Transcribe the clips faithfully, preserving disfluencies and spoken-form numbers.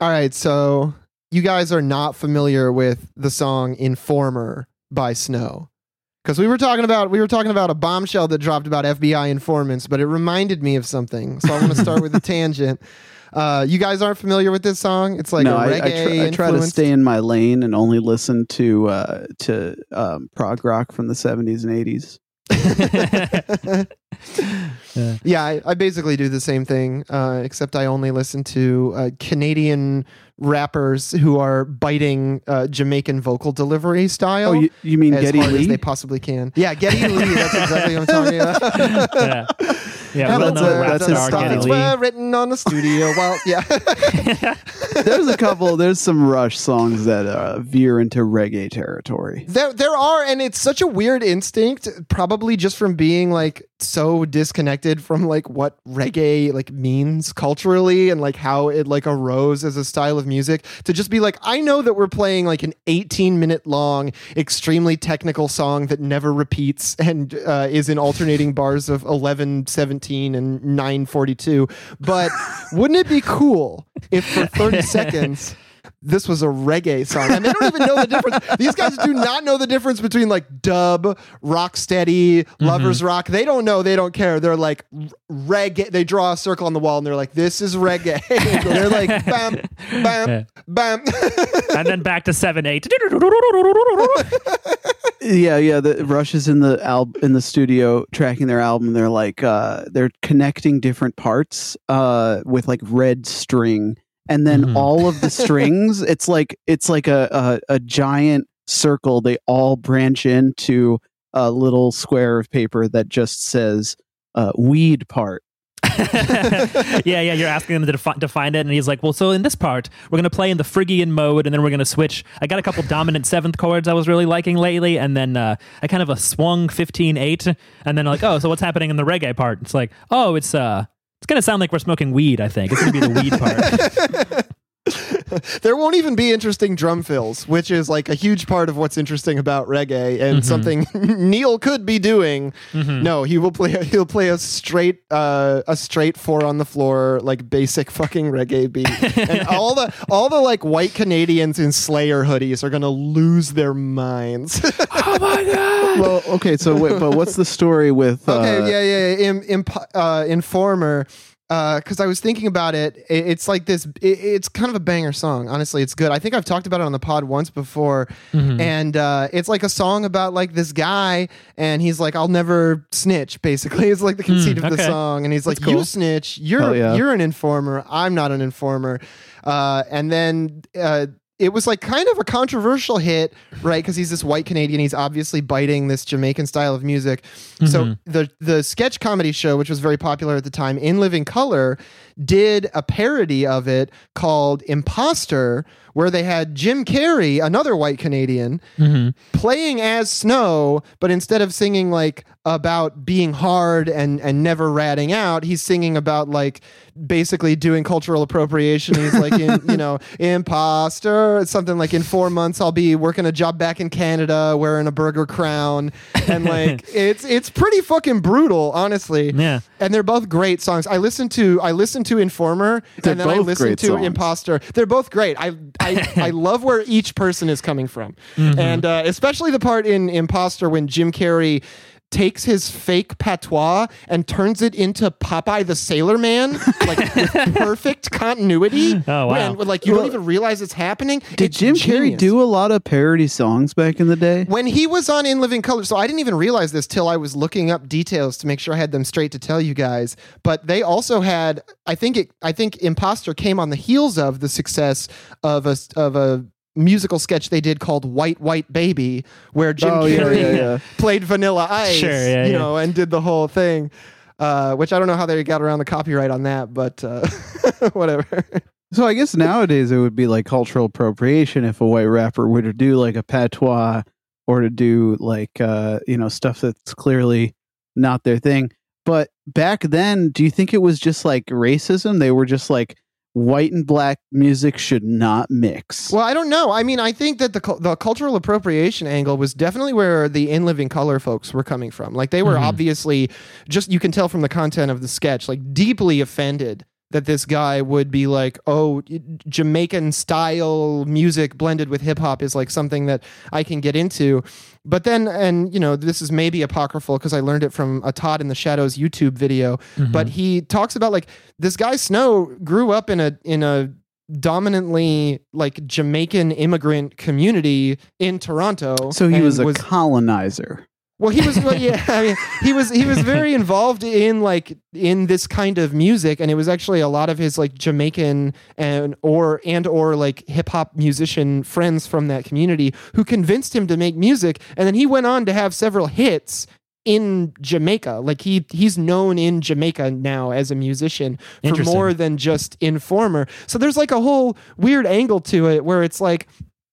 All right, so you guys are not familiar with the song Informer by Snow. Because we were talking about we were talking about a bombshell that dropped about F B I informants, but it reminded me of something. So I want to start with a tangent. Uh, you guys aren't familiar with this song? It's like no, a reggae I, I, try, I try to stay in my lane and only listen to uh, to um, prog rock from the seventies and eighties. yeah, yeah I, I basically do the same thing, uh, except I only listen to uh, Canadian rappers who are biting uh, Jamaican vocal delivery style. Oh, you, you mean as Geddy hard Lee? As they possibly can. Yeah, Geddy Lee. That's exactly what I'm talking about. yeah, yeah. Well, that's, a, that's his style. Were written on the studio. Well, yeah. There's a couple. There's some Rush songs that uh, veer into reggae territory. There, there are, and it's such a weird instinct. Probably just from being like so disconnected from like what reggae like means culturally and like how it like arose as a style of music, to just be like, I know that we're playing like an eighteen minute long, extremely technical song that never repeats and uh, is in alternating bars of eleven, seventeen, and nine forty-two. But wouldn't it be cool if for thirty seconds this was a reggae song? And they don't even know the difference. These guys do not know the difference between like dub, rock steady, lovers mm-hmm. rock. They don't know. They don't care. They're like reggae. They draw a circle on the wall and they're like, this is reggae. They're like, bam, bam, yeah. bam. And then back to seven, eight. yeah, yeah. The Rush is in the al- in the studio tracking their album. They're like, uh, they're connecting different parts uh, with like red string. And then mm-hmm. all of the strings, it's like it's like a, a, a giant circle. They all branch into a little square of paper that just says uh, weed part. yeah, yeah. You're asking him to defi- define it, and he's like, "Well, so in this part, we're going to play in the Phrygian mode, and then we're going to switch. I got a couple dominant seventh chords I was really liking lately, and then uh, I kind of a swung fifteen eight, and then like, oh, so what's happening in the reggae part? It's like, oh, it's uh. It's going to sound like we're smoking weed, I think. It's going to be the weed part. There won't even be interesting drum fills, which is like a huge part of what's interesting about reggae and mm-hmm. something Neil could be doing. Mm-hmm. No, he will play. He'll play a straight, uh, a straight four on the floor, like basic fucking reggae beat. And all the all the like white Canadians in Slayer hoodies are gonna lose their minds. Oh my god! Well, okay, so wait, but what's the story with? Uh... Okay, yeah, yeah, yeah. Im, imp, uh, Informer. Because uh, I was thinking about it, it it's like this. It, it's kind of a banger song. Honestly, it's good. I think I've talked about it on the pod once before, mm-hmm. and uh, it's like a song about like this guy, and he's like, "I'll never snitch." Basically, it's like the conceit mm, of okay. the song, and he's like, cool. "You snitch. You're yeah. you're an informer. I'm not an informer." Uh, and then. Uh, It was like kind of a controversial hit, right? Because he's this white Canadian. He's obviously biting this Jamaican style of music. Mm-hmm. So the the sketch comedy show, which was very popular at the time, In Living Color, did a parody of it called Imposter, where they had Jim Carrey, another white Canadian, mm-hmm. playing as Snow, but instead of singing like about being hard and and never ratting out, he's singing about like basically doing cultural appropriation. He's like, in, you know, imposter. It's something like, in four months I'll be working a job back in Canada wearing a burger crown, and like it's it's pretty fucking brutal, honestly. Yeah. And they're both great songs. I listened to I listened to Informer they're and then I listened to songs. Imposter. They're both great. I I, I love where each person is coming from, mm-hmm. and uh, especially the part in Imposter when Jim Carrey takes his fake patois and turns it into Popeye the Sailor Man, like with perfect continuity. Oh wow! And, like you well, don't even realize it's happening. Did it's Jim genius. Carrey do a lot of parody songs back in the day? When he was on In Living Color, so I didn't even realize this till I was looking up details to make sure I had them straight to tell you guys. But they also had, I think it, I think Imposter came on the heels of the success of a of a. musical sketch they did called White White Baby, where Jim oh, Carrey yeah, yeah, yeah. played Vanilla Ice, sure, yeah, you yeah. know, and did the whole thing. Uh, which I don't know how they got around the copyright on that, but uh, whatever. So I guess nowadays it would be like cultural appropriation if a white rapper were to do like a patois or to do like uh, you know, stuff that's clearly not their thing. But back then, do you think it was just like racism? They were just like, white and black music should not mix. Well, I don't know. I mean, I think that the the cultural appropriation angle was definitely where the In Living Color folks were coming from. Like they were mm-hmm. obviously, just you can tell from the content of the sketch, like deeply offended that this guy would be like, oh, Jamaican style music blended with hip hop is like something that I can get into. But then, and you know, this is maybe apocryphal because I learned it from a Todd in the Shadows YouTube video, mm-hmm. but he talks about like this guy Snow grew up in a, in a, dominantly like Jamaican immigrant community in Toronto. So he was a was, colonizer. Well, he was, well, yeah, I mean, he was, he was very involved in like, in this kind of music. And it was actually a lot of his like Jamaican and, or, and, or like hip hop musician friends from that community who convinced him to make music. And then he went on to have several hits in Jamaica. Like he he's known in Jamaica now as a musician for more than just Informer. So there's like a whole weird angle to it where it's like,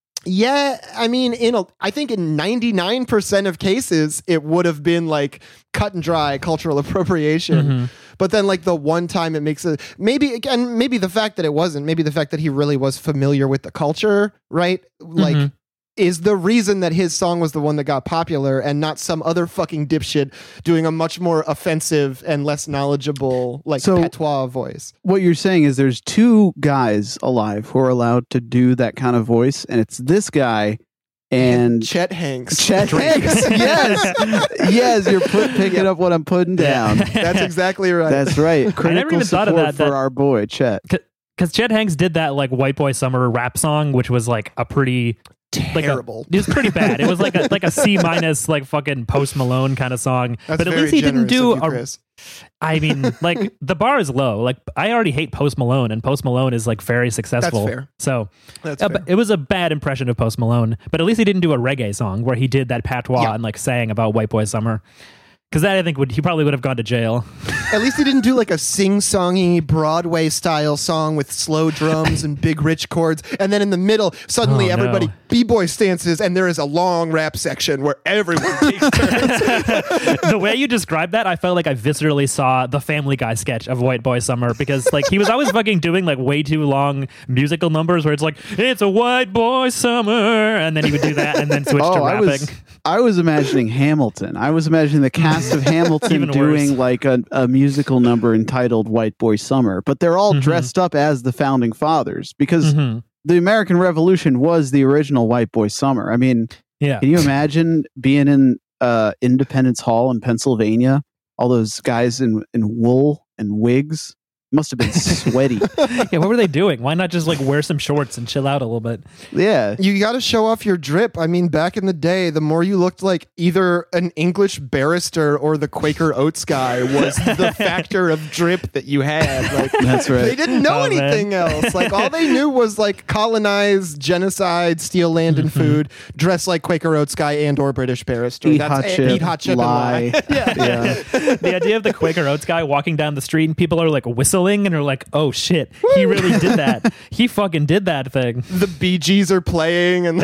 yeah, I mean, in a, I think in ninety-nine percent of cases, it would have been like cut and dry cultural appropriation. Mm-hmm. But then like the one time it makes it, maybe again, maybe the fact that it wasn't, maybe the fact that he really was familiar with the culture, right? Like, mm-hmm. is the reason that his song was the one that got popular and not some other fucking dipshit doing a much more offensive and less knowledgeable like so patois voice. What you're saying is there's two guys alive who are allowed to do that kind of voice, and it's this guy and, and Chet Hanks. Chet Hanks, yes. Yes, you're put, picking up what I'm putting down. That's exactly right. That's right. Critical I never even support thought of that, for that... our boy, Chet. Because Chet Hanks did that like White Boy Summer rap song, which was like a pretty... terrible. Like a, it was pretty bad. It was like a like a C minus like fucking Post Malone kind of song. That's but at least he didn't do you, a. Chris. I mean, like the bar is low. Like I already hate Post Malone, and Post Malone is like very successful. That's fair. So That's uh, fair. It was a bad impression of Post Malone. But at least he didn't do a reggae song where he did that patois yeah. and like sang about White Boy Summer. Because that I think would he probably would have gone to jail. At least he didn't do like a sing-songy Broadway style song with slow drums and big rich chords, and then in the middle suddenly oh, everybody no. b-boy stances, and there is a long rap section where everyone takes turns. The way you described that, I felt like I viscerally saw the Family Guy sketch of White Boy Summer because like he was always fucking doing like way too long musical numbers where it's like it's a white boy summer, and then he would do that and then switch oh, to rapping. I was, I was imagining Hamilton. I was imagining the cast of Hamilton doing worse. like a, a musical number entitled White Boy Summer, but they're all mm-hmm. dressed up as the founding fathers because mm-hmm. the American Revolution was the original White Boy Summer. I mean, yeah. Can you imagine being in uh, Independence Hall in Pennsylvania? All those guys in, in wool and wigs. Must have been sweaty. Yeah, what were they doing? Why not just like wear some shorts and chill out a little bit? Yeah. You got to show off your drip. I mean, back in the day, the more you looked like either an English barrister or the Quaker Oats guy was the factor of drip that you had. Like, that's right. They didn't know oh, anything man. else. Like all they knew was like colonize, genocide, steal land and food, dress like Quaker Oats guy and or British barrister. Eat That's hot it. chip, Eat hot chip lie. and lie. yeah. yeah. The idea of the Quaker Oats guy walking down the street and people are like whistling and are like, oh shit, he really did that. He fucking did that thing. The Bee Gees are playing and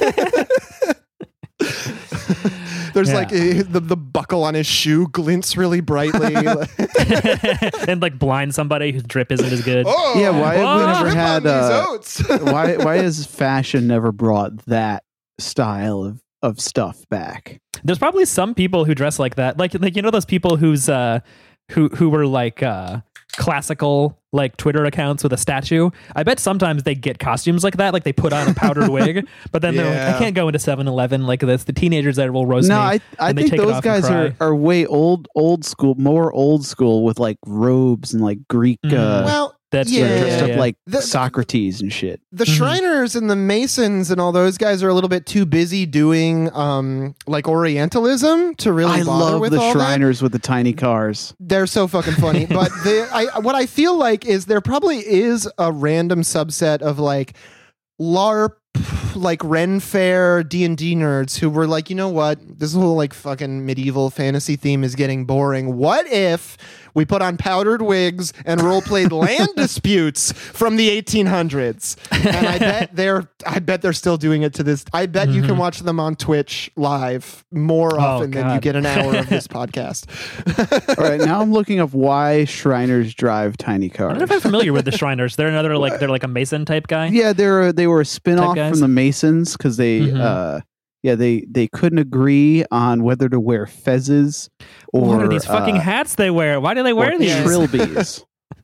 there's Yeah. like eh, the, the buckle on his shoe glints really brightly. And like blind somebody whose drip isn't as good. Oh, Yeah, why have we Oh, never drip had on these uh, oats. why why has fashion never brought that style of, of stuff back? There's probably some people who dress like that. Like like you know those people who's uh who who were like uh classical like Twitter accounts with a statue. I bet sometimes they get costumes like that, like they put on a powdered wig, but then they're like, Yeah. I can't go into seven eleven like this. The teenagers that will roast No, me. I I and they think take it those off and guys cry. are, are way old old school, more old school with like robes and like Greek Mm. uh Well, That's yeah. true. dressed yeah, up like The- Socrates and shit. the Mhm. Shriners and the Masons and all those guys are a little bit too busy doing um like Orientalism to really I bother love with the all that. Shriners with the tiny cars. They're so fucking funny. But they, I, what I feel like is there probably is a random subset of like LARP, like Ren Fair D and D nerds who were like, you know what, this whole like fucking medieval fantasy theme is getting boring. What if we put on powdered wigs and role played land disputes from the eighteen hundreds? And I bet they're, I bet they're still doing it to this. I bet you can watch them on Twitch live more often than you God. get an hour of this podcast. All right, now I'm looking up why Shriners drive tiny I don't know cars. if I'm familiar with the Shriners. They're another like they're like a Mason type guy. Yeah, they're a, they were a spin-off guys? from the Masons because they Mhm. uh yeah they they couldn't agree on whether to wear fezzes or What are these fucking uh, hats they wear? Why do they wear or these? trilbies.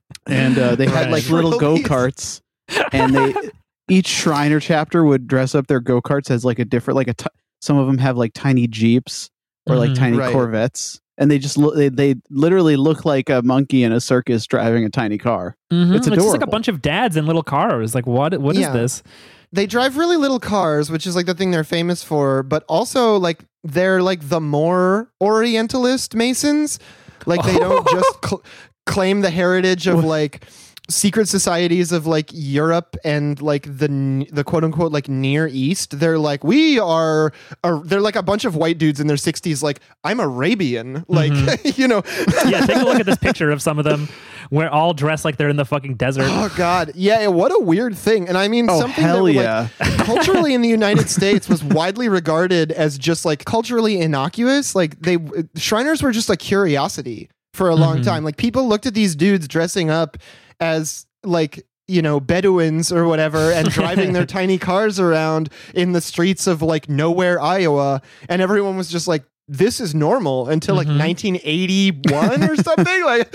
and uh, they had Right. like little go Trophies. karts, and they each Shriner chapter would dress up their go karts as like a different like a. T- some of them have like tiny Jeeps or like Mhm. tiny Right. Corvettes, and they just look they they literally look like a monkey in a circus driving a tiny car. Mhm. It's It's just like a adorable. bunch of dads in little cars. Like what? What is Yeah. this? They drive really little cars, which is like the thing they're famous for, but also like they're like the more Orientalist Masons. Like they don't just cl- claim the heritage of like secret societies of like Europe and like the n- the quote unquote like Near East. They're like we are, are they're like a bunch of white dudes in their sixties. Like I'm Arabian. Like you know. Yeah, take a look at this picture of some of them. We're all dressed like they're in the fucking desert. Oh God, yeah, what a weird thing. And I mean, Oh, something hell that yeah. like, culturally in the United States was widely regarded as just like culturally innocuous. Like they Shriners were just a curiosity for a long Mhm. time. Like people looked at these dudes dressing up as like you know Bedouins or whatever and driving their tiny cars around in the streets of like nowhere Iowa, and everyone was just like, this is normal until like Mhm. nineteen eighty-one or something. Like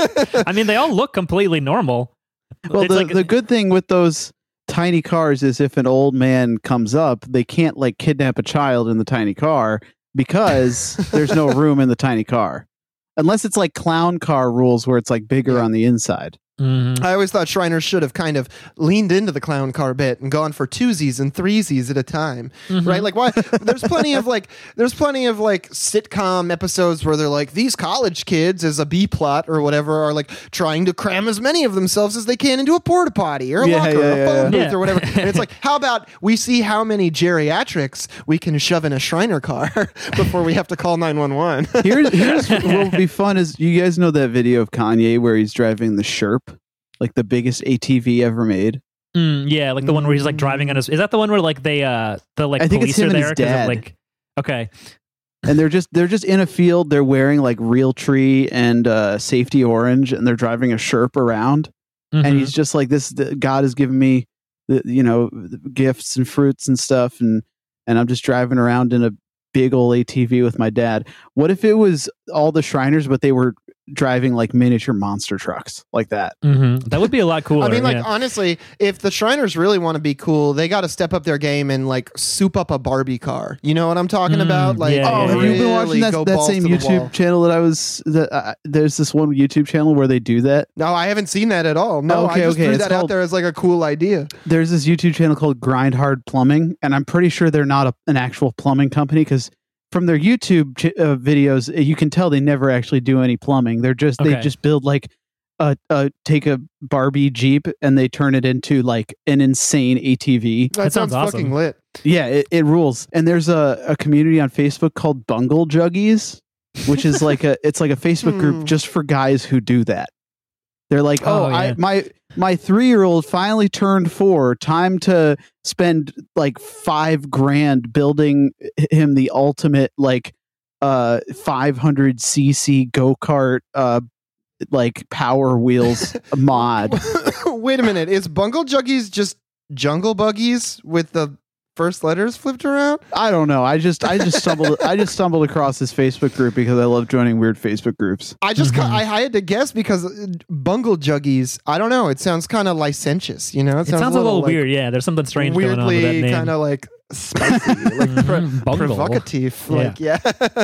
I mean, they all look completely normal. Well, It's the, like- the good thing with those tiny cars is if an old man comes up, they can't like kidnap a child in the tiny car because there's no room in the tiny car. Unless it's like clown car rules where it's like bigger Yeah. on the inside. Mhm. I always thought Shriners should have kind of leaned into the clown car bit and gone for twosies and threesies at a time, Mhm. right? Like, why? There's plenty of like, there's plenty of like sitcom episodes where they're like, these college kids as a B plot or whatever are like trying to cram as many of themselves as they can into a porta potty or a Yeah, locker yeah, or a yeah, phone yeah. booth or whatever. And it's like, how about we see how many geriatrics we can shove in a Shriner car before we have to call nine one one. Here's, here's what will be fun is you guys know that video of Kanye where he's driving the Sherp, like the biggest A T V ever made. Mm, yeah, like the one where he's like driving on his. Is that the one where like they uh the like I think it's police him are and there his 'cause of, dad. like okay. And they're just they're just in a field. They're wearing like real tree and uh, safety orange, and they're driving a Sherp around. Mhm. And he's just like, this the, God has given me the, you know the gifts and fruits and stuff, and and I'm just driving around in a big old A T V with my dad. What if it was all the Shriners, but they were driving like miniature monster trucks like that? Mhm. That would be a lot cooler. I mean, like yeah. honestly, if the Shriners really want to be cool, they got to step up their game and like soup up a Barbie car. You know what I'm talking Mm, about? Like, yeah, Oh, yeah, have yeah. you been really watching that, go that balls same to the YouTube wall. channel that I was? That uh, there's this one YouTube channel where they do that. No, I haven't seen that at all. No, Oh, okay, I just okay, threw it's that out called- there as like a cool idea. There's this YouTube channel called Grind Hard Plumbing, and I'm pretty sure they're not a, an actual plumbing company because from their YouTube ch- uh, videos, you can tell they never actually do any plumbing. They're just they Okay. just build like a, a take a Barbie Jeep and they turn it into like an insane A T V. That, That sounds, sounds fucking awesome. lit. Yeah, it, it rules. And there's a, a community on Facebook called Bungle Juggies, which is like a it's like a Facebook Hmm. group just for guys who do that. They're like, oh, Oh, I yeah. my my three year old finally turned four. Time to spend like five grand building him the ultimate like uh five hundred c c go kart uh like Power Wheels mod. Wait a minute. Is Bungle Juggies just jungle buggies with the first letters flipped around? I don't know. I just I just stumbled I just stumbled across this Facebook group because I love joining weird Facebook groups. I just ca- Mhm. I, I had to guess because uh, Bungle Juggies, I don't know. It sounds kind of licentious, you know? it sounds a little like, weird. Yeah, there's something strange going on with that weirdly name. kind of like spicy, like Mhm. pro- Bungle. provocative. Like, yeah.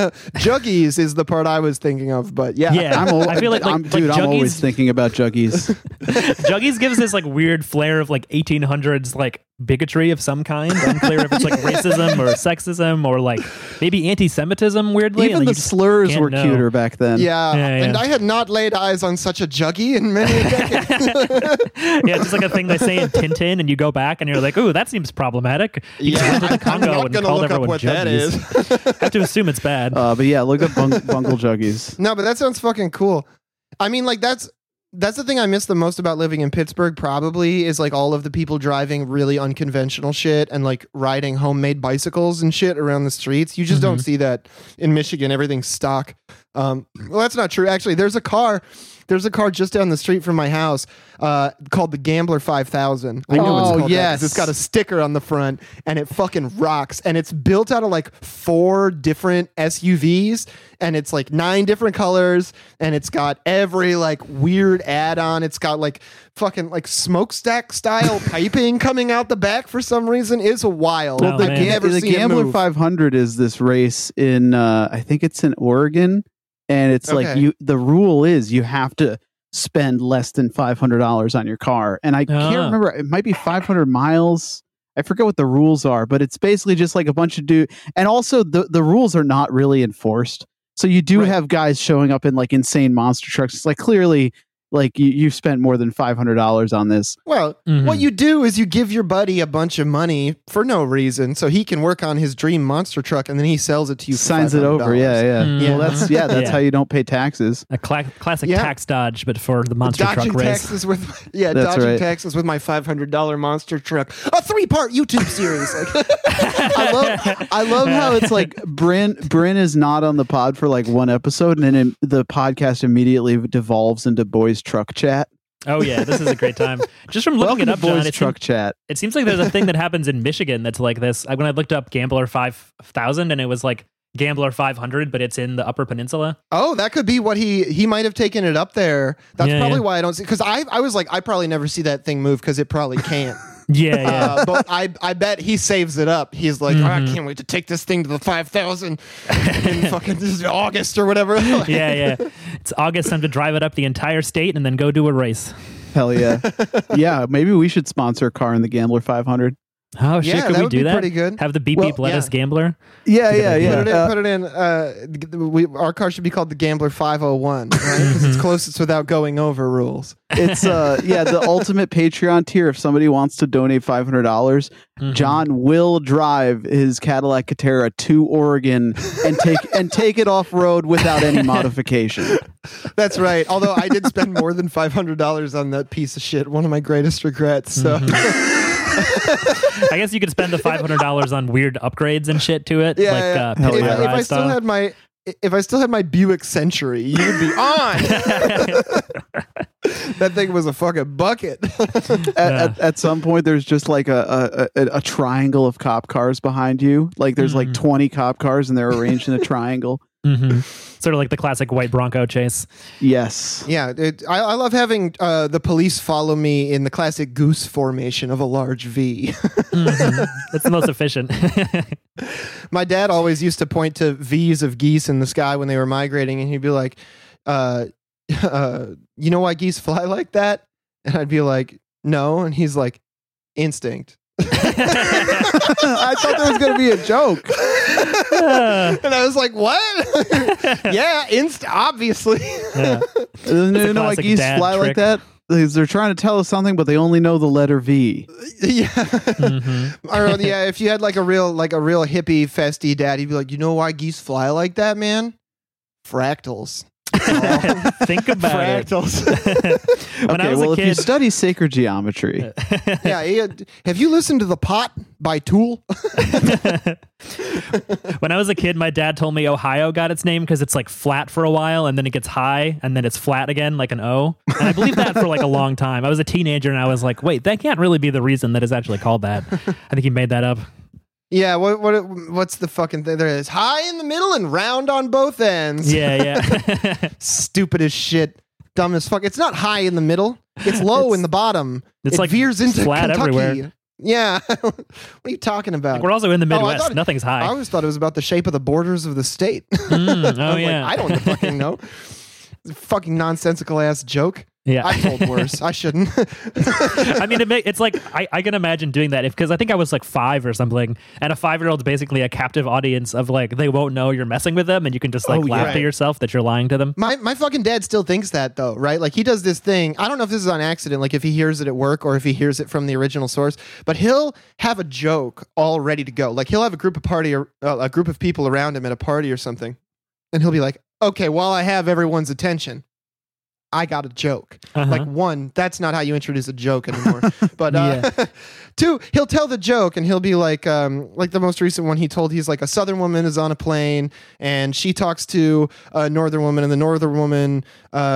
Juggies is the part I was thinking of, but yeah. Yeah. I'm al- I feel like- like- I'm, like dude, I'm always Juggies- thinking about Juggies. Juggies gives this like weird flair of like eighteen hundreds like bigotry of some kind. Unclear if it's like racism or sexism or like maybe anti-Semitism. Weirdly, Even and, the like, you just slurs can't were know. cuter back then. Yeah, Yeah, and yeah. I had not laid eyes on such a juggy in many a decade. Yeah, it's just like a thing they say in Tintin, and you go back and you're like, "Ooh, that seems problematic." You just Yeah, went to the I'm Congo not and gonna called look up everyone what that Juggies. is. I have to assume it's bad. Uh, but yeah, look up bung- Bungle Juggies. No, but that sounds fucking cool. I mean, like that's that's the thing I miss the most about living in Pittsburgh. Probably is like all of the people driving really unconventional shit and like riding homemade bicycles and shit around the streets. You just don't see that in Michigan. Everything's stock. Um, well, that's not true. Actually, there's a car There's a car just down the street from my house uh, called the Gambler five thousand. I know Oh, it's called that 'cause yes. it's got a sticker on the front and it fucking rocks. And it's built out of like four different S U Vs and it's like nine different colors and it's got every like weird add-on. It's got like fucking like smokestack style piping coming out the back for some reason. It's wild. Well, Well, the, Oh, man. Ga- never the seen it Gambler move. five hundred is this race in, uh, I think it's in Oregon, and it's like Okay. you. The rule is you have to spend less than five hundred dollars on your car, and I can't Ah. remember. It might be five hundred miles. I forget what the rules are, but it's basically just like a bunch of dude. And also, the the rules are not really enforced, so you do Right. have guys showing up in like insane monster trucks. It's like clearly, like you you've spent more than five hundred dollars on this. Well, Mhm. what you do is you give your buddy a bunch of money for no reason so he can work on his dream monster truck and then he sells it to you for Signs it over. five hundred dollars. Yeah, yeah. Mm. Well, that's yeah. That's Yeah. how you don't pay taxes. A cla- classic Yeah. tax dodge, but for the monster Dodging truck race. taxes with yeah, That's dodging right. taxes with my five hundred dollar monster truck. A three part YouTube series. Like, I love I love how it's like Bryn Bryn is not on the pod for like one episode, and then it, the podcast immediately devolves into boys truck chat. Oh yeah, this is a great time. Just from looking Welcome it up, to John, boys it, truck seems, chat. it seems like there's a thing that happens in Michigan that's like this. I, when I looked up Gambler five thousand, and it was like Gambler five hundred, but it's in the Upper Peninsula. oh, that could be what he he might have taken it up there. That's Yeah, probably yeah. why I don't see because I I was like I probably never see that thing move because it probably can't. Yeah, yeah. Uh, but I I bet he saves it up. He's like, oh, I Mhm. can't wait to take this thing to the five thousand in fucking this is August or whatever. yeah, yeah. It's August, time to drive it up the entire state and then go do a race. Hell yeah, yeah. Maybe we should sponsor a car in the Gambler five hundred. Oh shit, Yeah, could that we would do be that? pretty good. Have the beep Well, beep let yeah. us gambler. Yeah, Good yeah, idea. yeah. Put it in. Uh, put it in. Uh, we, our car should be called the Gambler five oh one, right? Because it's closest without going over rules. it's uh, yeah, the ultimate Patreon tier. If somebody wants to donate five hundred dollars, Mhm. John will drive his Cadillac Catera to Oregon and take and take it off road without any modification. That's right. Although I did spend more than five hundred dollars on that piece of shit. One of my greatest regrets. So. I guess you could spend the five hundred dollars on weird upgrades and shit to it, Yeah, like yeah. uh, Hell Pit if, My yeah. if I Ride still style. had my if I still had my Buick Century, you would be on. That thing was a fucking bucket. at, at, at some point there's just like a, a, a, a triangle of cop cars behind you, like there's like Mhm. twenty cop cars and they're arranged in a triangle. Mhm. Sort of like the classic white Bronco chase. Yes. Yeah, it, I, I love having uh, the police follow me in the classic goose formation of a large V. Mhm. That's the most efficient. My dad always used to point to V's of geese in the sky when they were migrating, and he'd be like, uh, uh, "You know why geese fly like that?" And I'd be like, "No," and he's like, "Instinct." I thought there was going to be a joke. And I was like, "What?" Yeah, inst obviously. Yeah. You a know why classic geese dad fly like trick. that? Because they're trying to tell us something, but they only know the letter V. Yeah. Mhm. Or, yeah, if you had like a real like a real hippie festy dad, he'd be like, "You know why geese fly like that, man? Fractals." Think about it. Fractals. When I Okay, was well, a if you kid, study sacred geometry, Yeah, he had- have you listened to The Pot by Tool? when I was a kid, my dad told me Ohio got its name because it's like flat for a while and then it gets high and then it's flat again, like an O. And I believed that for like a long time. I was a teenager and I was like, wait, that can't really be the reason that it's actually called that. I think he made that up. Yeah, what what what's the fucking thing? There is high in the middle and round on both ends. Yeah, yeah. Stupid as shit. Dumb as fuck. It's not high in the middle. It's low It's- in the bottom. it's it like veers into flat Kentucky. everywhere. Yeah. What are you talking about? Like we're also in the Oh, I Midwest. thought it- Nothing's I high. always thought it was about the shape of the borders of the state. Mm, I oh, was yeah. like, I don't fucking know. It's a fucking nonsensical ass joke. yeah. I told worse. I shouldn't. I mean, it may, it's like I, I can imagine doing that if because I think I was like five or something, and a five year old's basically a captive audience of like they won't know you're messing with them, and you can just like Oh, laugh yeah. to yourself that you're lying to them. My my fucking dad still thinks that though, right? Like he does this thing. I don't know if this is on accident, like if he hears it at work or if he hears it from the original source, but he'll have a joke all ready to go. Like he'll have a group of party or uh, a group of people around him at a party or something, and he'll be like, "Okay, while I have everyone's attention, I got a joke." Uh-huh. Like one, that's not how you introduce a joke anymore. But uh, two, he'll tell the joke and he'll be like, um, like the most recent one he told, he's like a Southern woman is on a plane and she talks to a Northern woman and the Northern woman uh,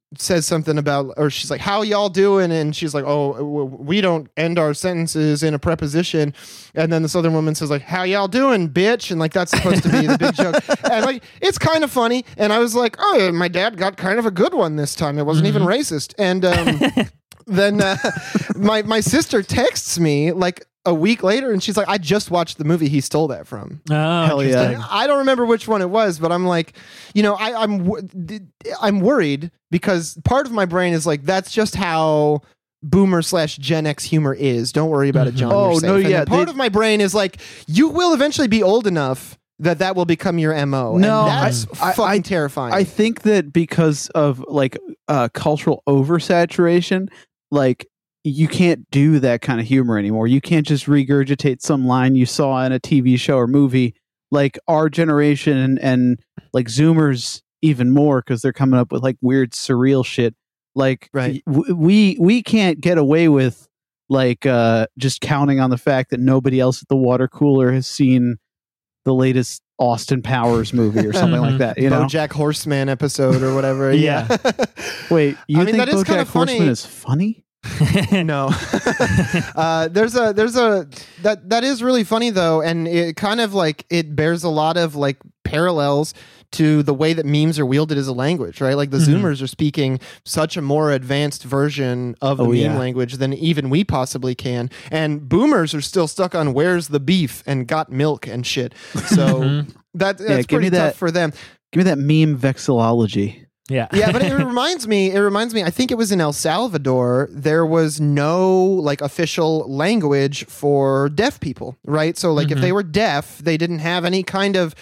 says something about, or she's like, how y'all doing? And she's like, oh, we don't end our sentences in a preposition. And then the Southern woman says like, how y'all doing, bitch? And like, that's supposed to be the big joke. And like, it's kind of funny. And I was like, oh, my dad got kind of a good one this time. It wasn't mm-hmm. even racist. And um, then uh, my, my sister texts me like a week later, and she's like, I just watched the movie he stole that from. Oh, hell yeah. I don't remember which one it was, but I'm like, you know, I, I'm I'm worried because part of my brain is like, that's just how boomer slash Gen X humor is. Don't worry about mm-hmm. it, John. Oh, You're safe. no, And yeah. part they, of my brain is like, you will eventually be old enough that that will become your M O. No, and that's I, fucking I, terrifying. I think that because of like uh, cultural oversaturation, like, you can't do that kind of humor anymore. You can't just regurgitate some line you saw in a T V show or movie. Like our generation and, and like Zoomers even more, because they're coming up with like weird surreal shit. Like right. w- we we can't get away with like uh, just counting on the fact that nobody else at the water cooler has seen the latest Austin Powers movie or something like that. You know, BoJack Horseman episode or whatever. Yeah. Wait, you I mean, think that is BoJack kinda funny. Horseman is funny? No. uh, there's a there's a that that is really funny though, and it kind of like it bears a lot of like parallels to the way that memes are wielded as a language, right? Like the mm-hmm. Zoomers are speaking such a more advanced version of the oh, meme yeah. language than even we possibly can, and boomers are still stuck on where's the beef and got milk and shit. So mm-hmm. that that's yeah, pretty tough that, for them. Give me that meme vexillology. Yeah. yeah, but it reminds me, it reminds me, I think it was in El Salvador, there was no like official language for deaf people, right? So like mm-hmm. if they were deaf, they didn't have any kind of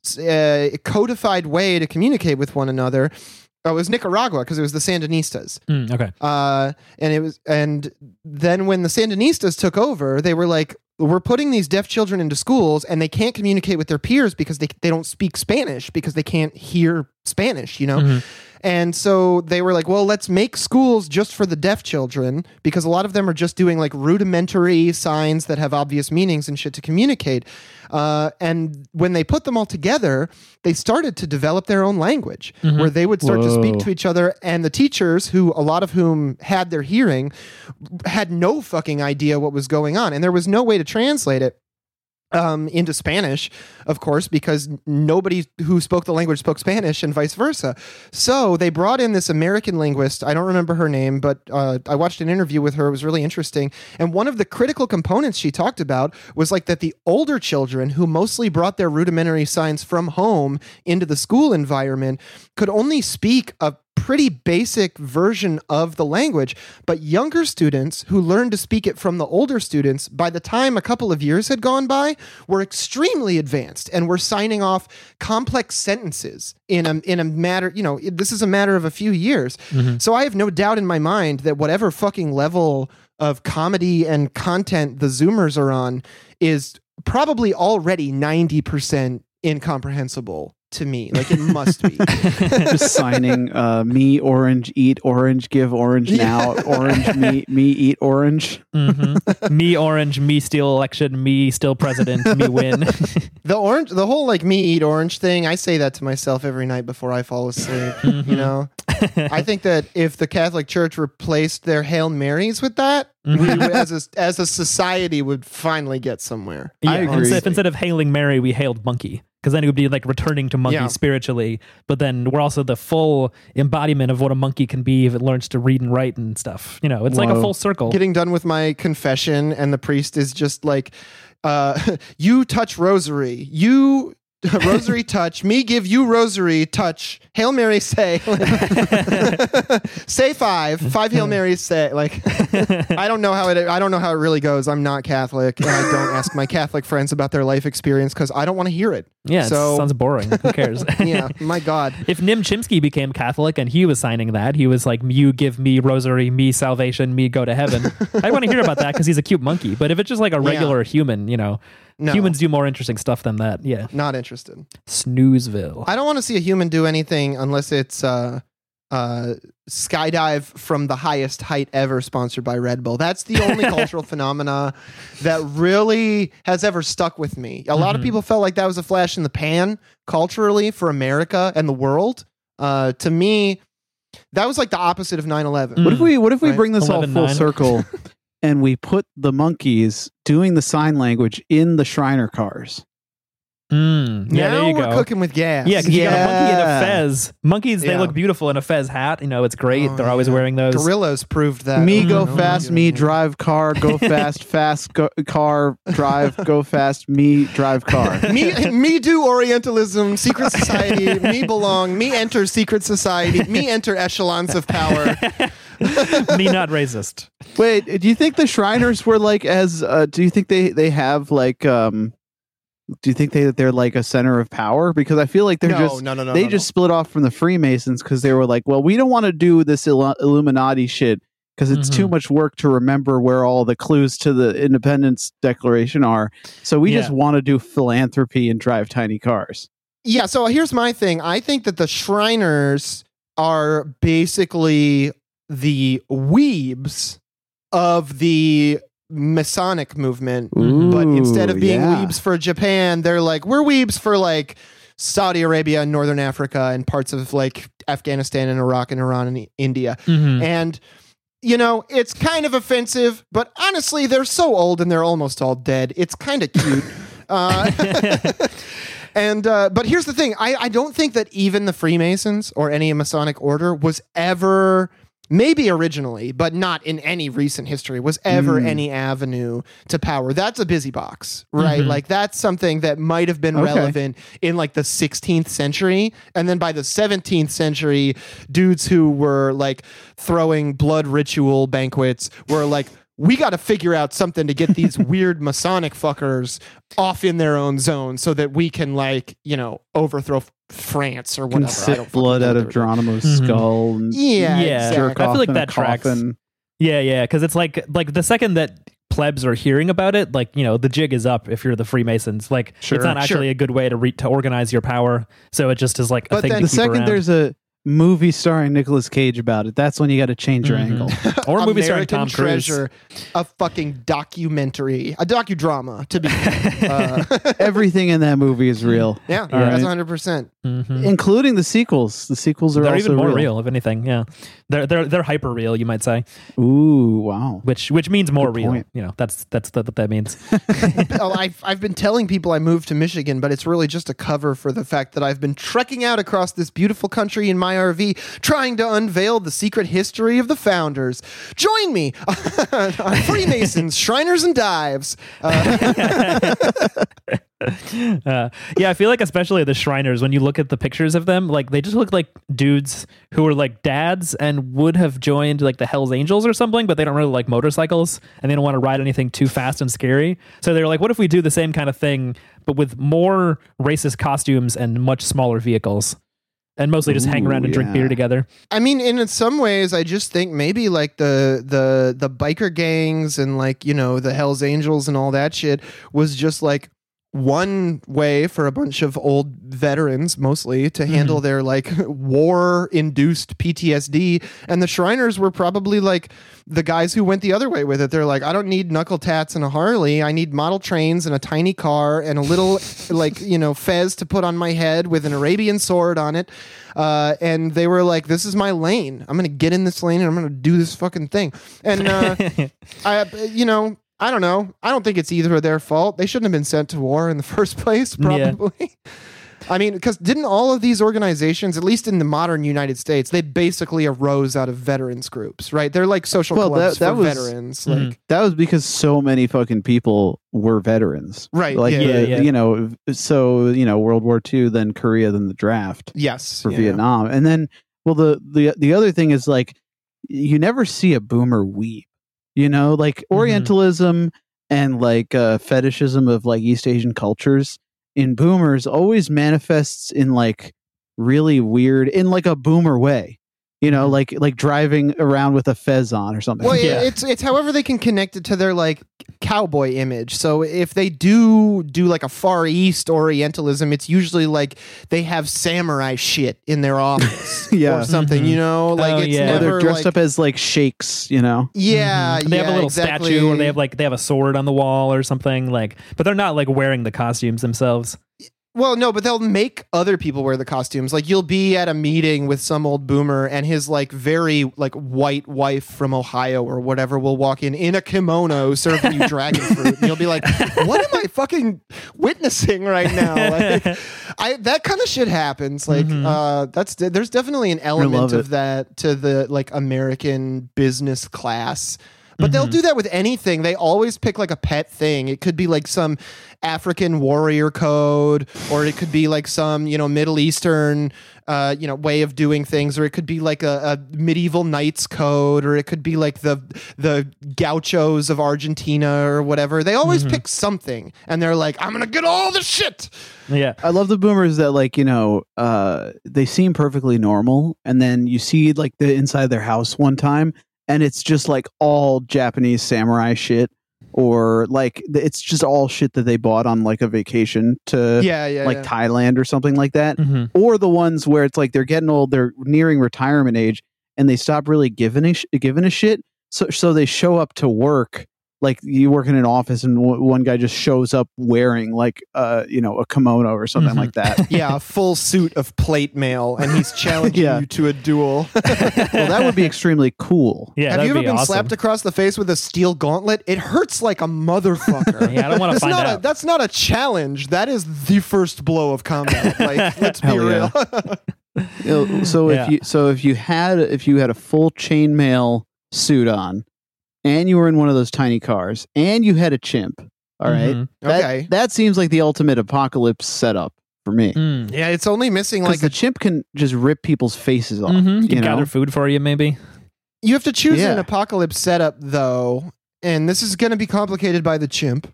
uh, codified way to communicate with one another. Oh, it was Nicaragua because it was the Sandinistas. Mm, okay. Uh, and it was, and then when the Sandinistas took over, they were like, we're putting these deaf children into schools and they can't communicate with their peers because they they don't speak Spanish because they can't hear Spanish, you know? Mm-hmm. And so they were like, well, let's make schools just for the deaf children because a lot of them are just doing like rudimentary signs that have obvious meanings and shit to communicate. Uh, and when they put them all together, they started to develop their own language mm-hmm. where they would start Whoa. to speak to each other. And the teachers, who a lot of whom had their hearing, had no fucking idea what was going on. And there was no way to translate it. Um, into Spanish, of course, because nobody who spoke the language spoke Spanish and vice versa. So they brought in this American linguist. I don't remember her name, but uh, I watched an interview with her. It was really interesting. And one of the critical components she talked about was like that the older children who mostly brought their rudimentary signs from home into the school environment could only speak a pretty basic version of the language, but younger students who learned to speak it from the older students, by the time a couple of years had gone by, were extremely advanced and were signing off complex sentences in a in a matter, you know, this is a matter of a few years. Mm-hmm. So I have no doubt in my mind that whatever fucking level of comedy and content the Zoomers are on is probably already ninety percent incomprehensible to me. Like it must be. Just signing uh, me orange, eat orange, give orange now, yeah. orange, me, me eat orange. Mm-hmm. Me orange, me steal election, me still president, me win. The orange, the whole like me eat orange thing, I say that to myself every night before I fall asleep. Mm-hmm. You know? I think that if the Catholic Church replaced their Hail Marys with that, we as a, as a society would finally get somewhere. Yeah, I agree. Instead, instead of hailing Mary, we hailed monkey. Because then it would be like returning to monkey yeah. spiritually. But then we're also the full embodiment of what a monkey can be if it learns to read and write and stuff. You know, it's Whoa. like a full circle. Getting done with my confession and the priest is just like, uh, you touch rosary. You... rosary touch, me give you rosary touch, Hail Mary say, say five, five Hail Marys say, like, I don't know how it, I don't know how it really goes. I'm not Catholic and I don't ask my Catholic friends about their life experience because I don't want to hear it. Yeah, so, it sounds boring. Who cares? Yeah, my God. If Nim Chimpsky became Catholic and he was signing that, he was like, you give me rosary, me salvation, me go to heaven. I want to hear about that because he's a cute monkey. But if it's just like a regular yeah. human, you know, no. humans do more interesting stuff than that. Yeah. Not interested. Snoozeville. I don't want to see a human do anything unless it's uh, uh, skydive from the highest height ever sponsored by Red Bull. That's the only cultural phenomena that really has ever stuck with me. A mm-hmm. lot of people felt like that was a flash in the pan culturally for America and the world. Uh, to me, That was like the opposite of nine eleven. What if we what if we Right. bring this all eleven full nine. circle and we put the monkeys doing the sign language in the Shriner cars? Mm. Yeah, now there you we're go. cooking with gas. Yeah, because you got a monkey in a Yeah. fez. Monkeys, they Yeah. look beautiful in a fez hat. You know, it's great. Oh, They're always yeah. wearing those. Gorillas proved that. Me over go and over fast, again. me drive car, go fast, fast go, car, drive, go fast, me drive car. me, me do Orientalism, secret society. Me belong. Me enter secret society. Me enter echelons of power. Me not racist. Wait, do you think the Shriners were like as? Uh, do you think they they have like? um Do you think they they're like a center of power? Because I feel like they're no, just no, no, no. they no, just no. split off from the Freemasons because they were like, well, we don't want to do this Illu- Illuminati shit because it's Mhm. too much work to remember where all the clues to the Independence Declaration are. So we Yeah. just want to do philanthropy and drive tiny cars. Yeah, so here's my thing. I think that the Shriners are basically the weebs of the Masonic movement. But instead of being yeah. weebs for Japan, they're like, we're weebs for like Saudi Arabia and Northern Africa and parts of like Afghanistan and Iraq and Iran and India. Mhm. And, you know, it's kind of offensive, but honestly, they're so old and they're almost all dead. It's kind of cute. uh, and, uh, but here's the thing. I, I don't think that even the Freemasons or any Masonic order was ever, maybe originally, but not in any recent history, was ever Mm. any avenue to power. That's a busy box, right? Mhm. Like that's something that might have been Okay. relevant in like the sixteenth century. And then by the seventeenth century, dudes who were like throwing blood ritual banquets were like, we got to figure out something to get these weird Masonic fuckers off in their own zone so that we can like, you know, overthrow F- France or Can whatever. I sip don't fucking blood know out what of they were doing. Geronimo's Mhm. skull and Yeah, Yeah. exactly. jerk I feel off like in a that tracks. coffin. Yeah, yeah, because it's like like the second that plebs are hearing about it, like, you know, the jig is up if you're the Freemasons. Like, Sure, it's not actually sure. a good way to re- to organize your power. So it just is like a But thing then to The keep second around. there's a movie starring Nicolas Cage about it, that's when you got to change your Mhm. angle. or a movie starring American Tom Cruise. Treasure, a fucking documentary, a docudrama to be. uh, Everything in that movie is real, yeah, All that's right. one hundred percent. Mhm. including the sequels. The sequels are They're also even more real. real. if anything. Yeah, they're they're they're hyper real, you might say, Ooh, wow. which which means more Good real. point. You know, that's that's the, what that means. oh, I've, I've been telling people I moved to Michigan, but it's really just a cover for the fact that I've been trekking out across this beautiful country in my R V, trying to unveil the secret history of the founders. Join me on Freemasons, Shriners, and Dives. Uh, uh, yeah, I feel like especially the Shriners, when you look at the pictures of them, like they just look like dudes who were like dads and would have joined like the Hells Angels or something, but they don't really like motorcycles and they don't want to ride anything too fast and scary. So they're like, what if we do the same kind of thing, but with more racist costumes and much smaller vehicles? And mostly just hang Ooh, around and drink yeah. beer together. I mean, in some ways, I just think maybe like the the the biker gangs and like, you know, the Hells Angels and all that shit was just like one way for a bunch of old veterans mostly to handle their like war induced P T S D, and the Shriners were probably like the guys who went the other way with it. They're like, I don't need knuckle tats and a Harley, I need model trains and a tiny car and a little like, you know, fez to put on my head with an Arabian sword on it. Uh, and they were like, this is my lane, I'm gonna get in this lane and I'm gonna do this fucking thing. And uh, I you know I don't know. I don't think it's either of their fault. They shouldn't have been sent to war in the first place, Yeah. probably. I mean, because didn't all of these organizations, at least in the modern United States, they basically arose out of veterans groups, right? They're like social Well, clubs that- that for was- veterans. Mhm. Like, That was because so many fucking people were veterans. right? Like, yeah, Yeah, the, yeah. you know, so, you know, World War Two, then Korea, then the draft yes, for yeah. Vietnam. And then, well, the, the, the other thing is like, you never see a boomer weep, you know, like Mhm. Orientalism and like uh, fetishism of like East Asian cultures in boomers always manifests in like really weird, in like a boomer way, you know, Mhm. like like driving around with a fez on or something. Well, Yeah. it's it's however they can connect it to their like cowboy image. So if they do do like a Far East Orientalism, it's usually like they have samurai shit in their office Yeah. or something. Mhm. You know, like Oh, it's yeah. Or never they're dressed like, up as like sheiks, you know. yeah, Mhm. They have yeah, a little exactly. statue, or they have like they have a sword on the wall or something. Like, but they're not like wearing the costumes themselves. Well, no, but they'll make other people wear the costumes. Like you'll be at a meeting with some old boomer and his like very like white wife from Ohio or whatever will walk in in a kimono serving you dragon fruit. And you'll be like, what am I fucking witnessing right now? Like, I that kind of shit happens. Like mm-hmm. uh, that's there's definitely an element of that to the like American business class. But mm-hmm. they'll do that with anything. They always pick like a pet thing. It could be like some African warrior code, or it could be like some, you know, Middle Eastern, uh, you know, way of doing things, or it could be like a, a medieval knights code, or it could be like the the gauchos of Argentina or whatever. They always mm-hmm. pick something, and they're like, I'm gonna get all the shit. Yeah, I love the boomers that like, you know, uh, they seem perfectly normal, and then you see like the inside their house one time. And it's just like all Japanese samurai shit, or like it's just all shit that they bought on like a vacation to yeah, yeah, like yeah. Thailand or something like that. Mm-hmm. Or the ones where it's like they're getting old, they're nearing retirement age, and they stop really giving a sh- giving a shit. So so they show up to work. Like you work in an office and w- one guy just shows up wearing like uh you know a kimono or something mm-hmm. like that. Yeah, a full suit of plate mail, and he's challenging yeah. you to a duel. Well, that would be extremely cool. Yeah, have you ever be been awesome. slapped across the face with a steel gauntlet? It hurts like a motherfucker. Yeah, I don't want to find not out. A, that's not a challenge. That is the first blow of combat. Like, let's be real. Yeah. You know, so yeah. if you so if you had if you had a full chainmail suit on, and you were in one of those tiny cars, and you had a chimp, all right? Mm-hmm. That, okay. That seems like the ultimate apocalypse setup for me. Mm. Yeah, it's only missing like the a, chimp can just rip people's faces off. Mm-hmm. You You can know? gather food for you, maybe. you have to choose Yeah. an apocalypse setup, though, and this is going to be complicated by the chimp.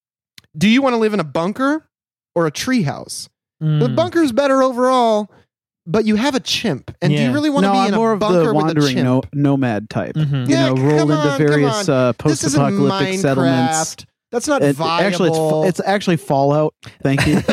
Do you want to live in a bunker or a treehouse? Mm. The bunker's better overall, but you have a chimp. And do Yeah. you really want to No, be I'm in more a of the bunker with a wandering chimp? no, nomad type. Mhm. You Yeah, know, come roll on, into come various on. uh, This isn't post-apocalyptic settlements. Minecraft. That's not It- viable. actually, it's, it's actually Fallout. Thank you.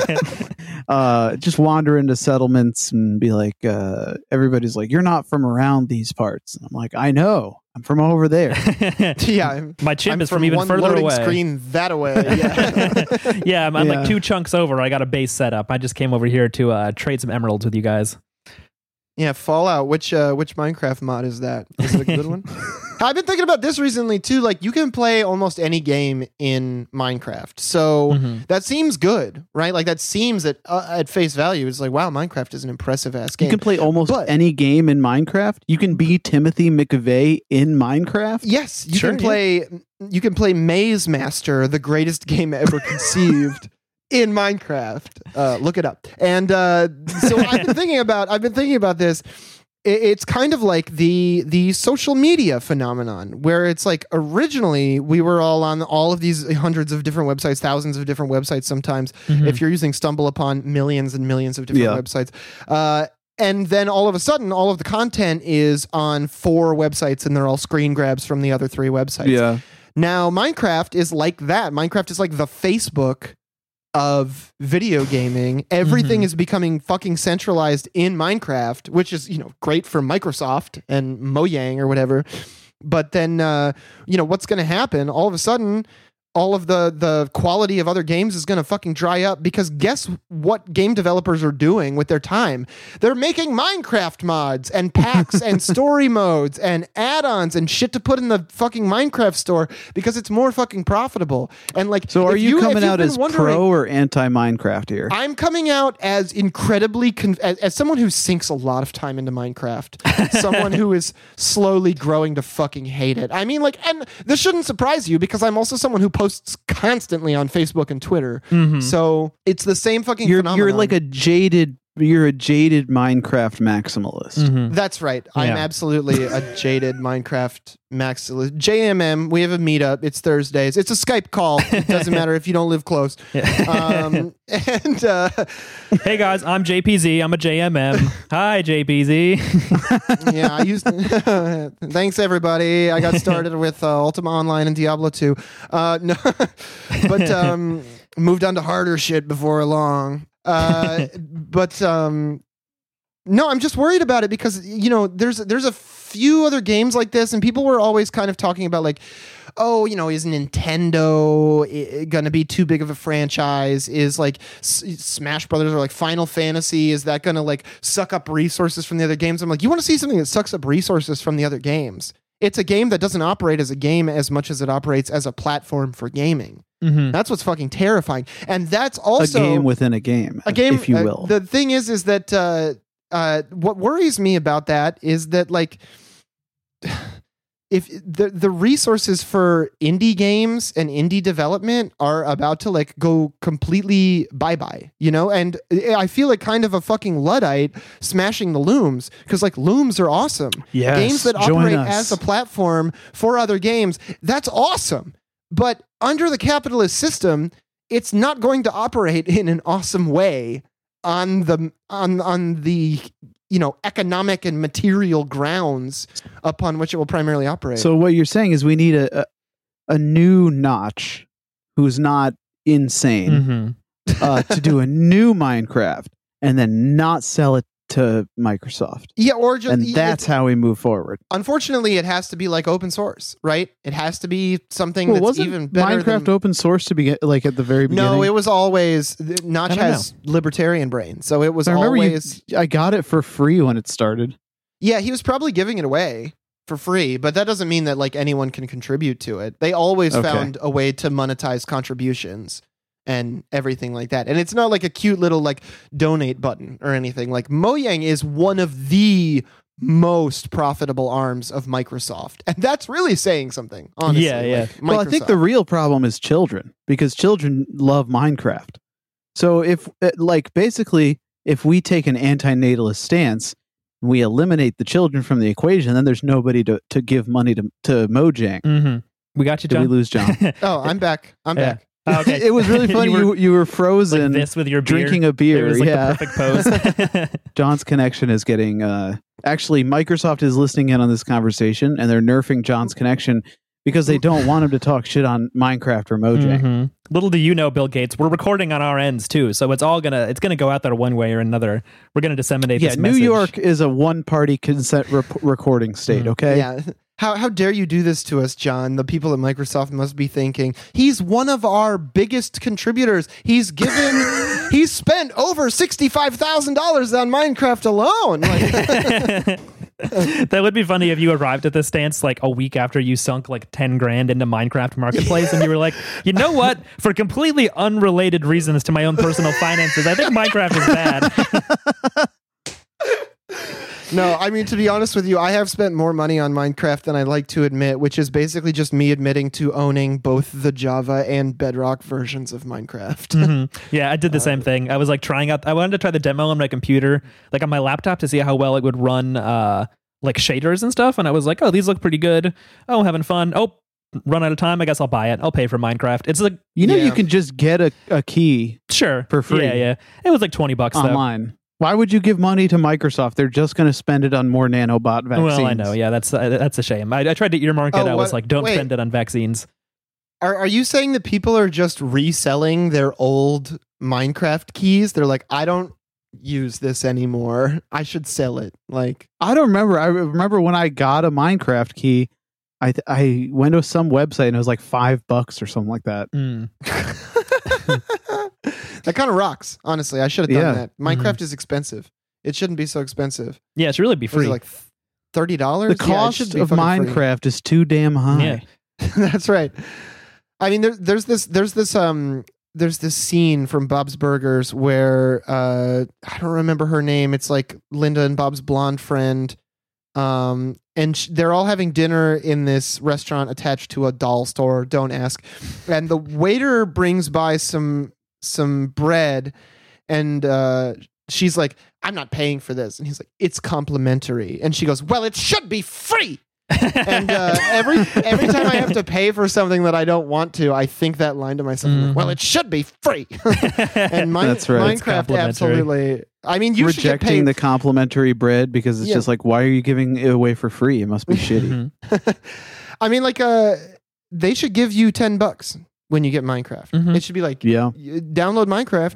uh, just wander into settlements and be like, uh, everybody's like, "You're not from around these parts." And I'm like, "I know. I'm from over there." yeah, I'm, My chimp I'm is from, even one further loading away. screen that away. Yeah. yeah, I'm, I'm Yeah. like two chunks over. I got a base set up. I just came over here to uh, trade some emeralds with you guys. Yeah, Fallout. Which uh, which Minecraft mod is that? Is it a good one? I've been thinking about this recently too. Like, you can play almost any game in Minecraft, so Mhm. that seems good, right? Like, that seems at uh, at face value, it's like, wow, Minecraft is an impressive ass game. You can play almost But- any game in Minecraft. You can be Timothy McVeigh in Minecraft. Yes, you Sure, can yeah. play. You can play Maze Master, the greatest game ever conceived. In Minecraft, uh, look it up. And uh, so I've been thinking about. I've been thinking about this. It, it's kind of like the the social media phenomenon, where it's like originally we were all on all of these hundreds of different websites, thousands of different websites. Sometimes, Mhm. if you're using Stumble upon millions and millions of different Yeah. websites. Uh, and then all of a sudden, all of the content is on four websites, and they're all screen grabs from the other three websites. Yeah. Now, Minecraft is like that. Minecraft is like the Facebook of video gaming. Everything Mhm. is becoming fucking centralized in Minecraft, which is, you know, great for Microsoft and Mojang or whatever. But then, uh, you know, what's going to happen? All of a sudden, all of the the quality of other games is going to fucking dry up, because guess what game developers are doing with their time? They're making Minecraft mods and packs and story modes and add-ons and shit to put in the fucking Minecraft store, because it's more fucking profitable. And like, So are if you, if coming you've out been as wondering- pro or anti Minecraft here? I'm coming out as incredibly con- as, as someone who sinks a lot of time into Minecraft, someone who is slowly growing to fucking hate it. I mean, like, and this shouldn't surprise you, because I'm also someone who posts constantly on Facebook and Twitter. Mhm. So it's the same fucking You're phenomenon. you're like a jaded you're a jaded Minecraft maximalist. Mhm. That's right. I'm Yeah. absolutely a jaded Minecraft maximalist. J M M, we have a meetup. It's Thursdays. It's a Skype call. It doesn't matter if you don't live close. Um, and uh, Hey guys, I'm J P Z. I'm a J M M. Hi, J P Z. yeah, I used. Thanks everybody. I got started with uh, Ultima Online and Diablo two. Uh, no, but um, moved on to harder shit before long. Uh, but um, no, I'm just worried about it, because, you know, there's there's a few other games like this, and people were always kind of talking about like, oh, you know, is Nintendo going to be too big of a franchise? Is like S- Smash Brothers or like Final Fantasy, is that going to like suck up resources from the other games? I'm like, you want to see something that sucks up resources from the other games? It's a game that doesn't operate as a game as much as it operates as a platform for gaming. Mm-hmm. That's what's fucking terrifying. And that's also a game within a game, a game, if you uh, will. the thing is, is that uh, uh, what worries me about that is that like, if the the resources for indie games and indie development are about to like go completely bye bye, you know, and I feel like kind of a fucking Luddite smashing the looms, because like looms are awesome. Yes, games that join operate us. as a platform for other games, that's awesome. But under the capitalist system, it's not going to operate in an awesome way on the on on the you know economic and material grounds upon which it will primarily operate. So what you're saying is we need a a, a new Notch who's not insane Mm-hmm. uh, to do a new Minecraft and then not sell it to Microsoft. yeah, or just And that's how we move forward. unfortunately, it has to be like open source, right? It has to be something Well, that's wasn't even better. Minecraft than, open source to begin, like at the very beginning? no, it was always Notch I don't has libertarian brain, so it was I remember always. you, I got it for free when it started. Yeah, he was probably giving it away for free, but that doesn't mean that like anyone can contribute to it. They always Okay. found a way to monetize contributions and everything like that. And it's not like a cute little like donate button or anything. Like Mojang is one of the most profitable arms of Microsoft. And that's really saying something, honestly. Yeah, yeah. Like, Well, I think Microsoft. the real problem is children, because children love Minecraft. So if uh, like basically if we take an anti-natalist stance, we eliminate the children from the equation, then there's nobody to, to give money to to Mojang. Mm-hmm. We got you, Did John. we lose John? Oh, I'm back. I'm Yeah. back. Oh, okay. It was really funny. You you, were you were like frozen this with your beer. drinking a It beer. was like yeah. the perfect pose. John's connection is getting uh actually Microsoft is listening in on this conversation, and they're nerfing John's connection because they don't want him to talk shit on Minecraft or Mojang. Mhm. Little do you know, Bill Gates, we're recording on our ends too, so it's all gonna it's gonna go out there one way or another. We're gonna disseminate Yeah, this New message. York is a one-party consent rep- recording state. Mhm. Okay. Yeah. How how dare you do this to us, John? The people at Microsoft must be thinking, he's one of our biggest contributors. He's given he's spent over sixty-five thousand dollars on Minecraft alone. Like, That would be funny if you arrived at this stance like a week after you sunk like ten grand into Minecraft Marketplace and you were like, you know what? For completely unrelated reasons to my own personal finances, I think Minecraft is bad. no, I mean, to be honest with you, I have spent more money on Minecraft than I like to admit, which is basically just me admitting to owning both the Java and Bedrock versions of Minecraft. Mhm. Yeah, I did the same thing. I was like trying out, I wanted to try the demo on my computer, like on my laptop to see how well it would run uh, like shaders and stuff. And I was like, oh, these look pretty good. Oh, having fun. Oh, run out of time. I guess I'll buy it. I'll pay for Minecraft. It's like, You know, Yeah. you can just get a, a key sure. For free. Yeah, yeah. It was like twenty bucks though. online. Why would you give money to Microsoft? They're just going to spend it on more nanobot vaccines. Well, I know. Yeah, that's uh, that's a shame. I, I tried to earmark it. Oh, I was what- like, don't wait. spend it on vaccines. Are are you saying that people are just reselling their old Minecraft keys? They're like, I don't use this anymore. I should sell it. Like, I don't remember. I remember when I got a Minecraft key, I th- I went to some website and it was like five bucks or something like that. Mm. that kind of rocks. Honestly, I should have done Yeah. that. Minecraft is expensive. It shouldn't be so expensive. Yeah, it should really be Was it free. like thirty dollars? The cost of Minecraft is too damn high. Yeah. That's right. I mean, there's there's this there's this um there's this scene from Bob's Burgers where uh I don't remember her name. It's like Linda and Bob's blonde friend, um, and sh- they're all having dinner in this restaurant attached to a doll store. Don't ask. And the waiter brings by some some bread, and uh, she's like, "I'm not paying for this," and he's like, "It's complimentary," and she goes, "Well, it should be free." and uh, every every time I have to pay for something that I don't want to, I think that line to myself. I'm like, well, it should be free. and my, That's right. It's Minecraft complimentary. absolutely. I mean, you should get Rejecting paid. the complimentary bread because it's Yeah. just like, why are you giving it away for free? It must be shitty. Mhm. I mean, like, uh, they should give you ten bucks when you get Minecraft. Mhm. It should be like, Yeah. y- download Minecraft,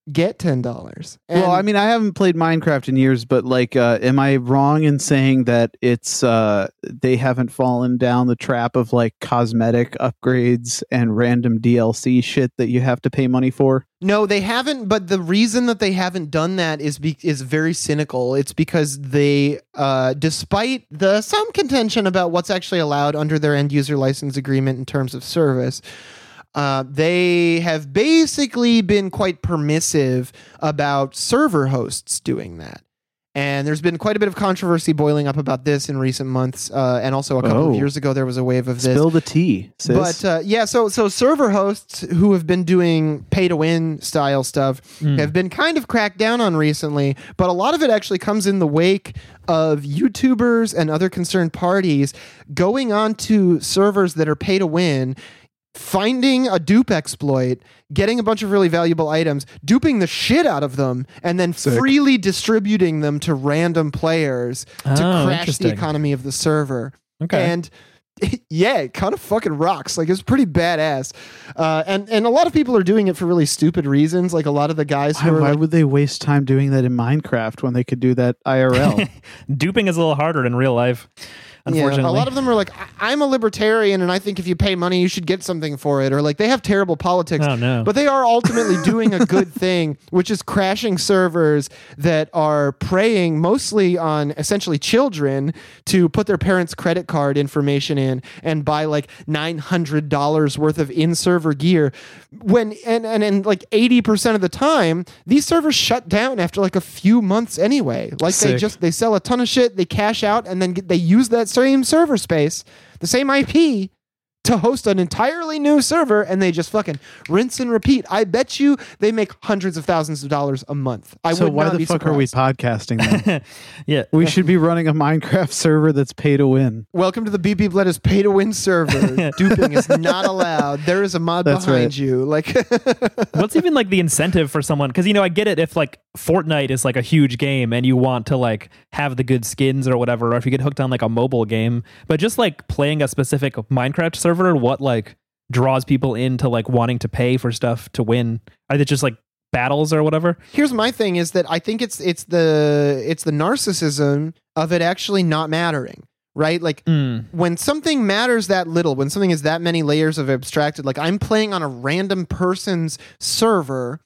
get ten dollars. Well, I mean, I haven't played Minecraft in years, but like, uh, am I wrong in saying that it's uh, they haven't fallen down the trap of like cosmetic upgrades and random D L C shit that you have to pay money for? No, they haven't. But the reason that they haven't done that is be- is very cynical. It's because they, uh, despite the some contention about what's actually allowed under their end user license agreement in terms of service, Uh, they have basically been quite permissive about server hosts doing that. And there's been quite a bit of controversy boiling up about this in recent months. Uh, and also a couple Oh. of years ago, there was a wave of this. Spill the tea, sis. But uh, yeah, so so server hosts who have been doing pay to win style stuff Mm. have been kind of cracked down on recently. But a lot of it actually comes in the wake of YouTubers and other concerned parties going on to servers that are pay to win, finding a dupe exploit, getting a bunch of really valuable items, duping the shit out of them, and then Sick. freely distributing them to random players to Oh, crash the interesting. economy of the server. Okay. And yeah, it kind of fucking rocks. Like, it's pretty badass. Uh, and, and a lot of people are doing it for really stupid reasons. Like, a lot of the guys why, who are why like, would they waste time doing that in Minecraft when they could do that I R L? Duping is a little harder in real life, unfortunately. yeah, a lot of them are like, I- I'm a libertarian and I think if you pay money, you should get something for it. Or like, they have terrible politics. Oh, no. But they are ultimately doing a good thing, which is crashing servers that are preying mostly on essentially children to put their parents' credit card information in and buy like nine hundred dollars worth of in-server gear. When and, and, and like eighty percent of the time, these servers shut down after like a few months anyway. Like they Sick. just, they sell a ton of shit, they cash out, and then get, they use that same server space, the same I P, to host an entirely new server, and they just fucking rinse and repeat. I bet you they make hundreds of thousands of dollars a month. I so would why not the be fuck are we surprised. podcasting then? yeah. We should be running a Minecraft server that's pay to win. Welcome to the B P Blood's pay to win server. Duping is not allowed. There is a mod That's behind right. you. Like, What's even like the incentive for someone? Because, you know, I get it if like Fortnite is like a huge game and you want to like have the good skins or whatever, or if you get hooked on like a mobile game, but just like playing a specific Minecraft server, what like draws people into like wanting to pay for stuff to win? Are they just like battles or whatever? here's my thing: is that I think it's it's the it's the narcissism of it actually not mattering. Right? Like, Mm. when something matters that little, when something is that many layers of abstracted, like I'm playing on a random person's server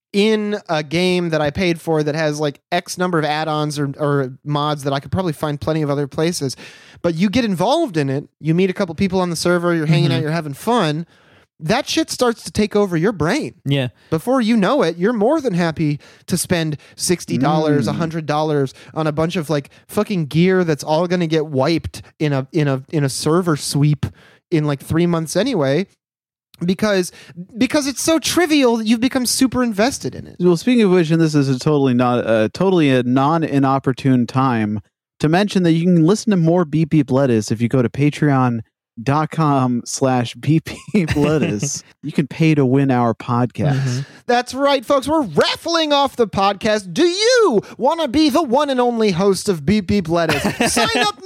in a game that I paid for that has like X number of add-ons or, or mods that I could probably find plenty of other places. But you get involved in it, you meet a couple people on the server, you're hanging Mhm. out, you're having fun. That shit starts to take over your brain. Yeah. Before you know it, you're more than happy to spend sixty dollars, Mm. one hundred dollars on a bunch of like fucking gear that's all going to get wiped in a in a in a server sweep in like three months anyway, because because it's so trivial that you've become super invested in it. Well, speaking of which, and this is a totally not uh, totally a non inopportune time to mention that you can listen to more B P Bloodis if you go to patreon dot com slash B P Bloodis. You can pay to win our podcast. Mhm. That's right, folks. We're raffling off the podcast. Do you want to be the one and only host of B P Bloodis? Sign up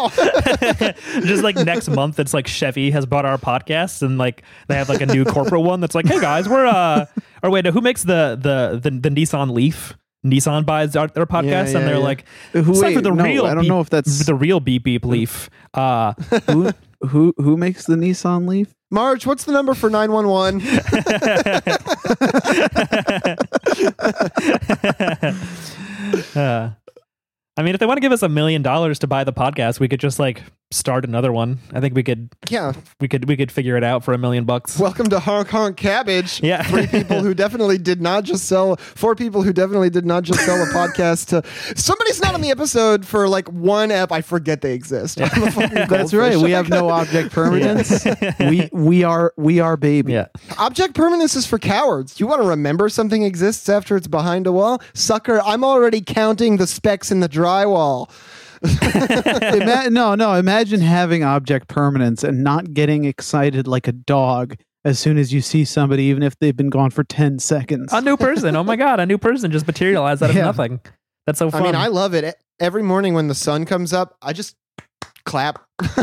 now. Just like next month, it's like Chevy has bought our podcast, and like they have like a new corporate one that's like, hey guys, we're uh, or wait, who makes the the the, the Nissan Leaf? Nissan buys our, their podcast, Yeah, yeah, and they're yeah. like, Who- it's time wait, for the no, real. I don't beep- know if that's- the real beep beep Leaf. Uh, who, who who makes the Nissan Leaf? Marge, what's the number for nine one one? uh, I mean, if they want to give us a million dollars to buy the podcast, we could just like start another one. I think we could Yeah. we could we could figure it out for a million bucks. Welcome to Honk Honk Cabbage. Yeah. Three people who definitely did not just sell, four people who definitely did not just sell a podcast to somebody's not on the episode for like one app. I forget they exist. I'm a fucking That's goldfish. right. We have no object permanence. we we are we are baby. Yeah. Object permanence is for cowards. You want to remember something exists after it's behind a wall? Sucker, I'm already counting the specks in the drywall. Ima- no, no. Imagine having object permanence and not getting excited like a dog as soon as you see somebody, even if they've been gone for ten seconds. A new person. Oh my god, a new person just materialized out of Yeah. nothing. That's so fun. I mean, I love it. Every morning when the sun comes up, I just clap.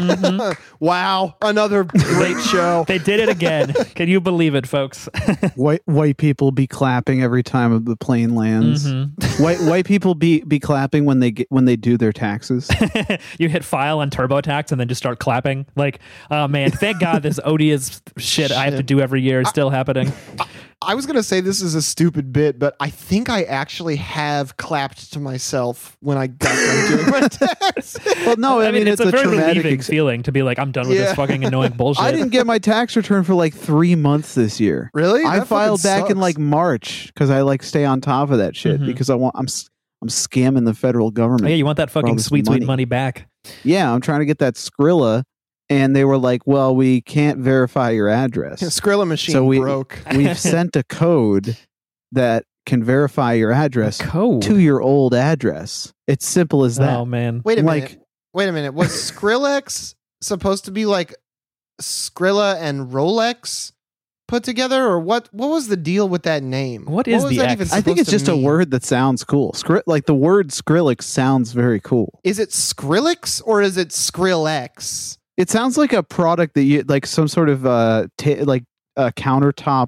Wow, another great show. They did it again. Can you believe it, folks? White white people be clapping every time the plane lands. Mm-hmm. White white people be be clapping when they get when they do their taxes. You hit file on TurboTax and then just start clapping. Like, oh man, thank God this odious shit, I have to do every year is still happening. I was going to say this is a stupid bit, but I think I actually have clapped to myself when I got done doing my tax. Well, no, I, I mean, mean it's, it's, a, very traumatic relieving ex- feeling to be like, I'm done with Yeah. this fucking annoying bullshit. I didn't get my tax return for like three months this year. Really? I That filed fucking back in sucks. like March because I like stay on top of that shit Mhm. because I want I'm s- I'm scamming the federal Oh, government. yeah, you want that all fucking this sweet, money. sweet money back. Yeah, I'm trying to get that Skrilla, and they were like, "Well, we can't verify your address." Skrilla machine So we- broke. We've sent a code that can verify your address Code. to your old address. It's simple as that. Oh, man. Wait a like- minute. Wait a minute. Was Skrillex supposed to be like Skrilla and Rolex put together, or what? What was the deal with that name? What is was the that X? even I think supposed it's to just a mean? word that sounds cool. Skri- like the word Skrillex sounds very cool. Is it Skrillex or is it Skrillex? It sounds like a product that you like some sort of uh ta- like a countertop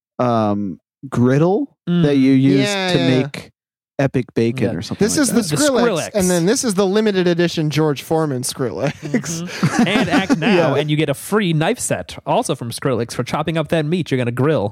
um griddle Mm. that you use Yeah, to yeah. make epic bacon Yeah. or something. This like is the that. The Skrillex, Skrillex. and then this is the limited edition George Foreman Skrillex. Mhm. And act now, Yeah. and you get a free knife set, also from Skrillex, for chopping up that meat you're going to grill.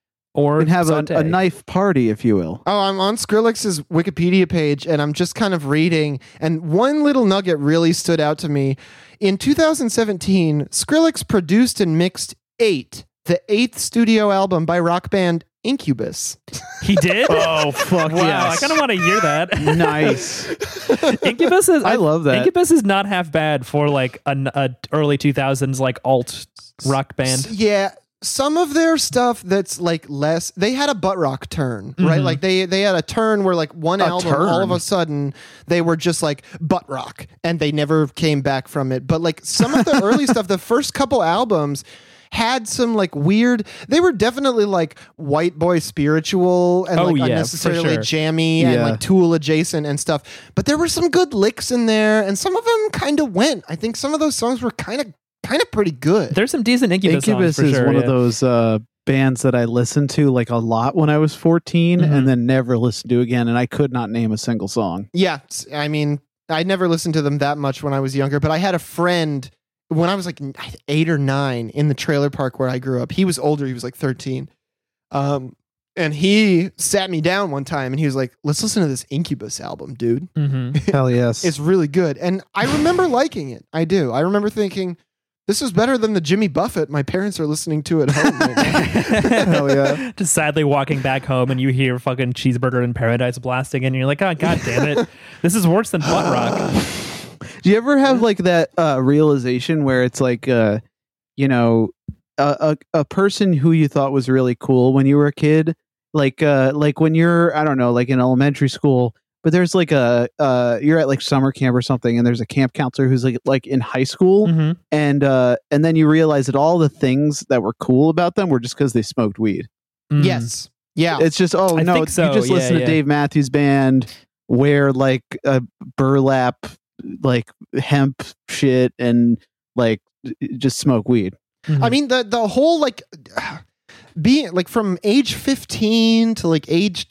Or You can have a, saute. a knife party, if you will. Oh, I'm on Skrillex's Wikipedia page and I'm just kind of reading. And one little nugget really stood out to me. In two thousand seventeen, Skrillex produced and mixed Eight, the eighth studio album by rock band Incubus. He did? Oh fuck Wow, yes! I kind of want to hear that. Nice. Incubus is. I love that. Incubus is not half bad for like an a early two thousands like alt rock band. S- yeah. Some of their stuff that's like less, they had a butt rock turn, right? Mhm. Like they they had a turn where like one A album, all of turn? a sudden, they were just like butt rock and they never came back from it. But like some of the early stuff, the first couple albums had some like weird, they were definitely like white boy spiritual and Oh, like yeah, for unnecessarily sure. jammy and Yeah. like Tool adjacent and stuff. But there were some good licks in there and some of them kind of went. I think some of those songs were kind of kind of pretty good. There's some decent Incubus, Incubus songs for is sure. one yeah. of those uh, bands that I listened to like a lot when I was fourteen, Mhm. and then never listened to again. And I could not name a single song. Yeah, s- I mean, I never listened to them that much when I was younger, but I had a friend when I was like n- eight or nine in the trailer park where I grew up. He was older; he was like thirteen, um, and he sat me down one time and he was like, "Let's listen to this Incubus album, dude. Mhm. Hell yes! It's really good." And I remember liking it. I do. I remember thinking, "This is better than the Jimmy Buffett my parents are listening to at home." Right now. Hell yeah. Just sadly walking back home and you hear fucking Cheeseburger in Paradise blasting and you're like, oh, god damn it. This is worse than butt rock. Do you ever have like that uh, realization where it's like, uh, you know, a, a a person who you thought was really cool when you were a kid, like uh, like when you're I don't know, like in elementary school, but there's like a uh, you're at like summer camp or something, and there's a camp counselor who's like like in high school, Mhm. and uh, and then you realize that all the things that were cool about them were just because they smoked weed. Mm. Yes. Yeah. It's just oh I no, think so, you just yeah, listen yeah. to Dave Matthews Band, wear like a burlap, like hemp shit, and like just smoke weed. Mhm. I mean, the the whole like being like from age fifteen to like age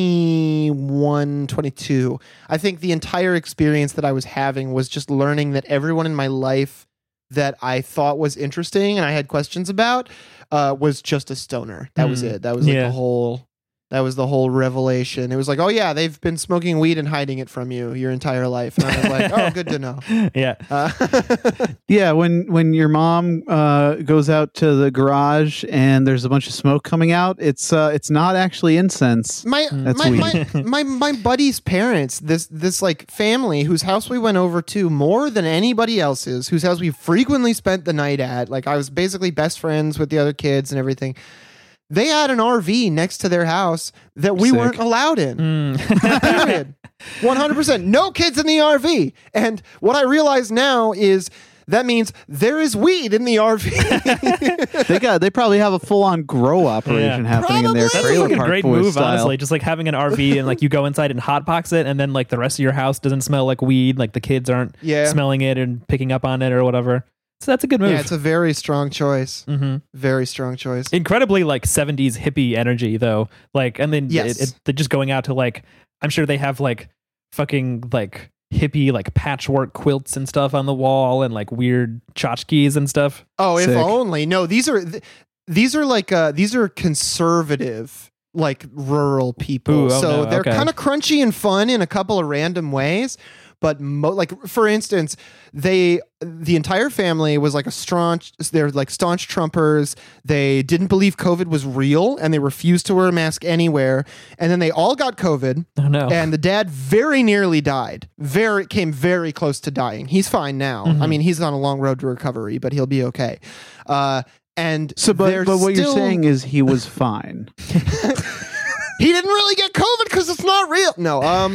twenty-one, twenty-two, I think the entire experience that I was having was just learning that everyone in my life that I thought was interesting and I had questions about uh, was just a stoner. That was Mm. it. That was like Yeah. the whole. That was the whole revelation. It was like, oh yeah, they've been smoking weed and hiding it from you your entire life. And I was like, oh, good to know. yeah. Uh, Yeah, when when your mom uh, goes out to the garage and there's a bunch of smoke coming out, it's uh, it's not actually incense. my That's my, weird. my my my buddy's parents, this this like family whose house we went over to more than anybody else's, whose house we frequently spent the night at. Like I was basically best friends with the other kids and everything. They had an R V next to their house that we Sick. weren't allowed in. Mm. Period. one hundred percent. No kids in the R V. And what I realize now is that means there is weed in the R V. They got. They probably have a full on grow operation Yeah. happening in their Probably. That's trailer like a park great boys move, style. honestly. Just like having an R V and like you go inside and hotbox it, and then like the rest of your house doesn't smell like weed. Like the kids aren't Yeah. smelling it and picking up on it or whatever. So that's a good move. Yeah, it's a very strong choice. hmm Very strong choice. Incredibly like seventies hippie energy though. Like, and then Yes. it, it, they're just going out to like, I'm sure they have like fucking like hippie like patchwork quilts and stuff on the wall and like weird tchotchkes and stuff. Oh, if Sick. only. No, these are th- these are like uh these are conservative, like rural people. Ooh, oh so no, they're okay. kind of crunchy and fun in a couple of random ways. But mo- like for instance, they the entire family was like a staunch. They're like staunch Trumpers. They didn't believe COVID was real, and they refused to wear a mask anywhere. And then they all got COVID. Oh no. And the dad very nearly died. Very came very close to dying. He's fine now. Mhm. I mean, he's on a long road to recovery, but he'll be okay. Uh, and So, but they're but what you're still- saying is he was fine. he didn't really get COVID because it's not real. No, um,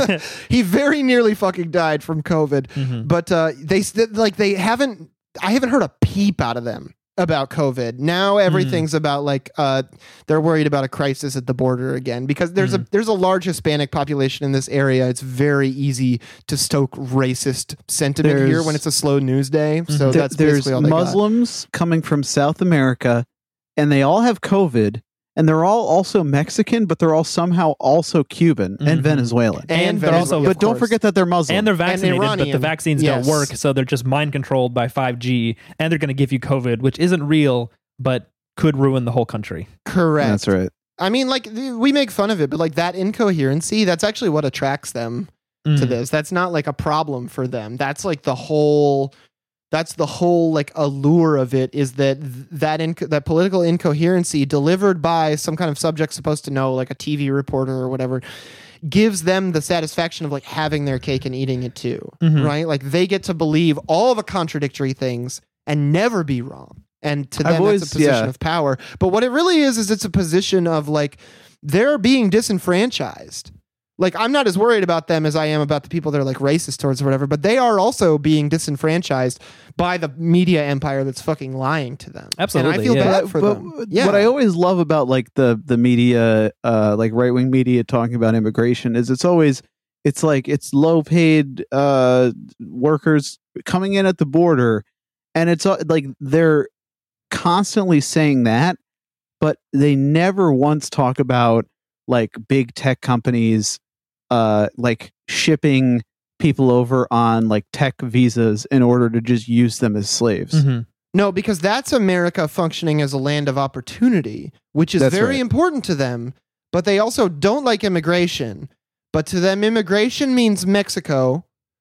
he very nearly fucking died from COVID. Mhm. But uh, they st- like they haven't. I haven't heard a peep out of them about COVID. Now everything's about like uh, they're worried about a crisis at the border again because there's a there's a large Hispanic population in this area. It's very easy to stoke racist sentiment There's- here when it's a slow news day. So Th- that's There's basically all they got. Muslims coming from South America, and they all have COVID, and they're all also Mexican, but they're all somehow also Cuban and Mhm. Venezuelan. And And they're Venezuela, also- of but don't course. forget that they're Muslim. And they're vaccinated, but Iranian. the vaccines Yes. don't work, so they're just mind controlled by five G, and they're going to give you COVID, which isn't real, but could ruin the whole country. Correct. That's right. I mean, like th- we make fun of it, but like that incoherency, that's actually what attracts them to Mm. this. That's not like a problem for them. That's like the whole. That's the whole like allure of it is that th- that inc- that political incoherency delivered by some kind of subject supposed to know, like a T V reporter or whatever, gives them the satisfaction of like having their cake and eating it too, Mhm. right? Like they get to believe all the contradictory things and never be wrong. And to I've them, always- that's a position yeah. of power. But what it really is, is it's a position of like they're being disenfranchised. Like I'm not as worried about them as I am about the people they're like racist towards or whatever, but they are also being disenfranchised by the media empire that's fucking lying to them. Absolutely, And I feel yeah. bad But, for but them. Yeah. what I always love about like the the media, uh, like right wing media talking about immigration is it's always it's like it's low paid uh, workers coming in at the border, and it's uh, like they're constantly saying that, but they never once talk about like big tech companies uh like shipping people over on like tech visas in order to just use them as slaves. Mhm. No, because that's America functioning as a land of opportunity, which is That's very right. important to them. But they also don't like immigration. But to them, immigration means Mexico.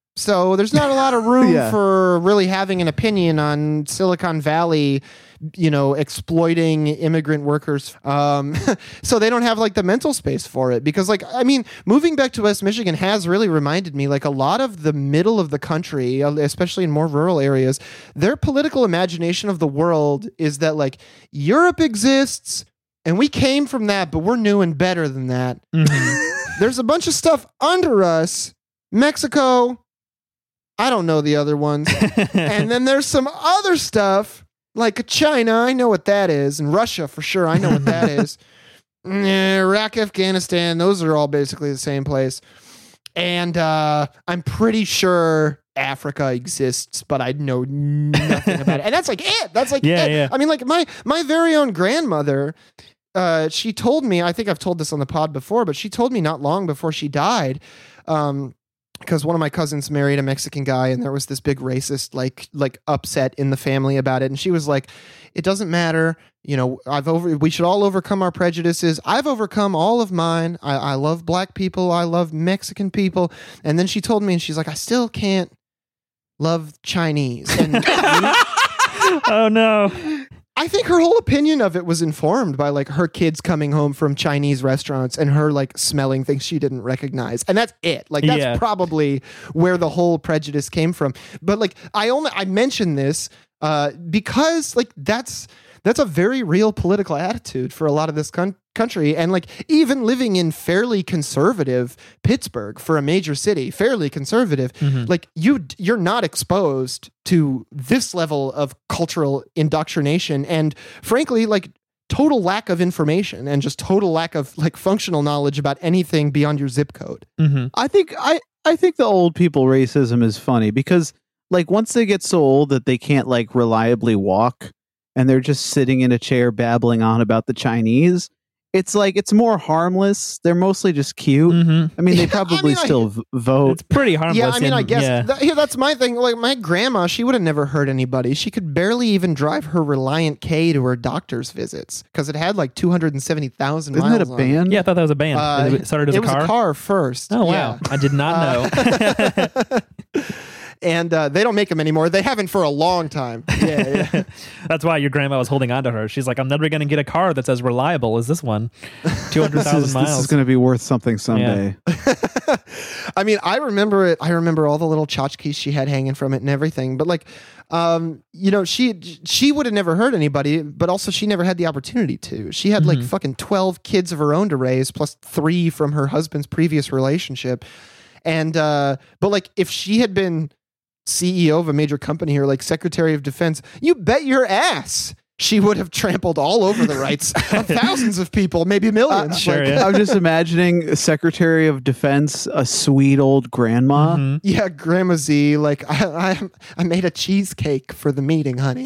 So there's not a lot of room Yeah. for really having an opinion on Silicon Valley, you know, exploiting immigrant workers. Um, so they don't have like the mental space for it because, like, I mean, moving back to West Michigan has really reminded me, like, a lot of the middle of the country, especially in more rural areas, their political imagination of the world is that, like, Europe exists and we came from that, but we're new and better than that. Mhm. There's a bunch of stuff under us. Mexico, I don't know the other ones. And then there's some other stuff like China. I know what that is. And Russia, for sure. I know what that is. Eh, Iraq, Afghanistan. Those are all basically the same place. And uh, I'm pretty sure Africa exists, but I know nothing about it. And that's like it. That's like Yeah, it. yeah. I mean, like my my very own grandmother, uh, she told me, I think I've told this on the pod before, but she told me not long before she died, um, because one of my cousins married a Mexican guy and there was this big racist like like upset in the family about it, and she was like, it doesn't matter, you know, I've over we should all overcome our prejudices. I've overcome all of mine. I, I love black people, I love Mexican people. And then she told me, and she's like, I still can't love Chinese. And Oh no. I think her whole opinion of it was informed by like her kids coming home from Chinese restaurants and her like smelling things she didn't recognize. And that's it. Like that's Yeah. probably where the whole prejudice came from. But like I only I mention this uh because like that's that's a very real political attitude for a lot of this con- country. And like even living in fairly conservative Pittsburgh for a major city, fairly conservative, Mhm. like you you're not exposed to this level of cultural indoctrination and frankly like total lack of information and just total lack of like functional knowledge about anything beyond your zip code. Mhm. I think I I think the old people racism is funny because like once they get so old that they can't like reliably walk and they're just sitting in a chair babbling on about the Chinese, it's like it's more harmless. They're mostly just cute. Mhm. I mean, they Yeah, I probably mean, I- still v- vote. It's pretty harmless. Yeah, I mean, I and- guess yeah. that, yeah, that's my thing. Like my grandma, she would have never hurt anybody. She could barely even drive her Reliant K to her doctor's visits because it had like two hundred seventy thousand Isn't miles that a on it. band? Yeah, I thought that was a band. Uh, it started as it a was car. a car first. Oh wow, Yeah. I did not Uh, know. And uh, they don't make them anymore. They haven't for a long time. Yeah, yeah. That's why your grandma was holding on to her. She's like, I'm never going to get a car that's as reliable as this one. Two hundred This thousand is, miles. this is going to be worth something someday. I mean, I remember it. I remember all the little tchotchkes she had hanging from it and everything. But like, um, you know, she she would have never hurt anybody, but also she never had the opportunity to. She had like Mhm. fucking twelve kids of her own to raise, plus three from her husband's previous relationship. And uh, but like, if she had been C E O of a major company or like Secretary of Defense, you bet your ass she would have trampled all over the rights of thousands of people, maybe millions. Uh, Sure, Like, yeah. I'm just imagining Secretary of Defense, a sweet old grandma. Mhm. Yeah, Grandma Z, like I, I, I made a cheesecake for the meeting, honey.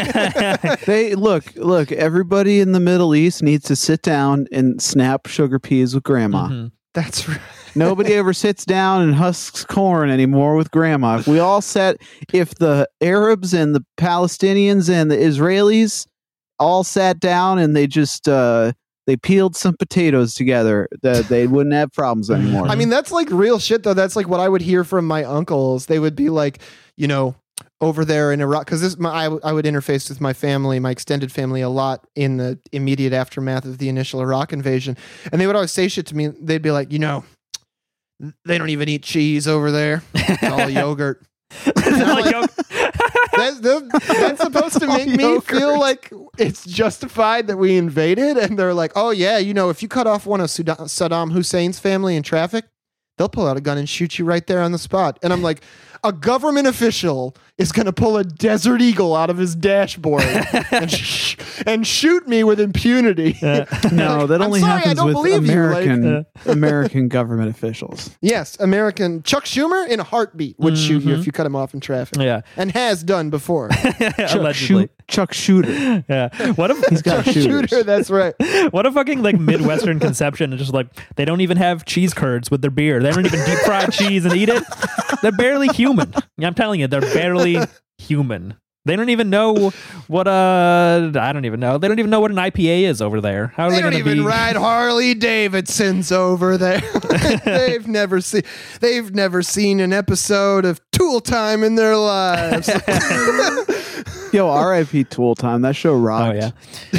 They look, look. Everybody in the Middle East needs to sit down and snap sugar peas with grandma. Mhm. That's right. Nobody ever sits down and husks corn anymore with grandma. If we all sat, if the Arabs and the Palestinians and the Israelis all sat down and they just uh, they peeled some potatoes together, that they wouldn't have problems anymore. I mean, that's like real shit, though. That's like what I would hear from my uncles. They would be like, you know, over there in Iraq, because this my I, w- I would interface with my family, my extended family, a lot in the immediate aftermath of the initial Iraq invasion, and they would always say shit to me. They'd be like, you know, they don't even eat cheese over there; it's all yogurt. And I'm like, that's, that's, that's supposed to make me Yogurt. feel like it's justified that we invaded. And they're like, oh, yeah, you know, if you cut off one of Suda- Saddam Hussein's family in traffic, they'll pull out a gun and shoot you right there on the spot. And I'm like, a government official is going to pull a Desert Eagle out of his dashboard and, sh- and shoot me with impunity. no, that I'm only sorry, I happens don't with believe you, like- American American government officials. Yes, American Chuck Schumer in a heartbeat would shoot you Mhm. if you cut him off in traffic. Yeah, And has done before. Chuck, allegedly. Shoot, Chuck Shooter. Yeah. What if He's got Chuck shooters. Shooter, that's right. what a fucking like Midwestern conception? It's just like they don't even have cheese curds with their beer. They don't even deep fry cheese and eat it. They're barely human. I'm telling you, they're barely human. They don't even know what uh I don't even know. They don't even know what an I P A is over there. How are They they, don't going to even be? ride Harley Davidsons over there. they've never seen they've never seen an episode of Tool Time in their lives. Yo, R I P Tool Time. That show Oh rocked. yeah.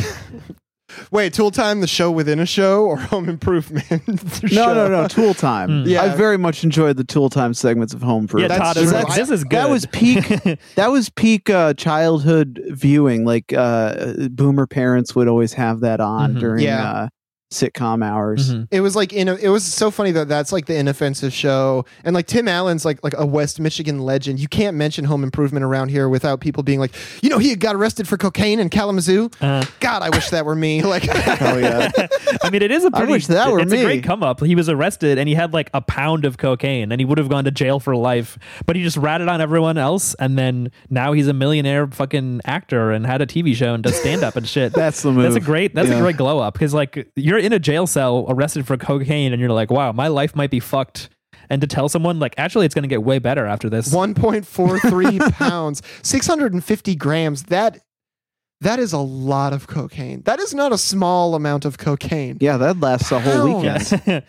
Wait, Tool Time, the show within a show, or Home Improvement? the No, show? no, no. Tool Time. Mm. Yeah. I very much enjoyed the Tool Time segments of Home Improvement. Yeah, That's Todd is true. like, I- this is good. That was peak. That was peak uh, childhood viewing. Like uh, boomer parents would always have that on Mhm. during Yeah. uh, sitcom hours. Mhm. It was like in a, it was so funny that that's like the inoffensive show, and like Tim Allen's like like a West Michigan legend. You can't mention Home Improvement around here without people being like, you know, he got arrested for cocaine in Kalamazoo. Uh, God, I wish that were me. Like, Oh yeah. I mean, it is a I pretty. wish that were it's me. a great come up. He was arrested and he had like a pound of cocaine, and he would have gone to jail for life. But he just ratted on everyone else, and then now he's a millionaire fucking actor and had a T V show and does stand up and shit. That's the move. That's a great. That's Yeah. a great glow up because like you're in a jail cell arrested for cocaine, and you're like, wow, my life might be fucked. And to tell someone like, actually, it's going to get way better after this. one point four three pounds, six hundred fifty grams. That that is a lot of cocaine. That is not a small amount of cocaine. Yeah, that lasts a whole Pounds. weekend.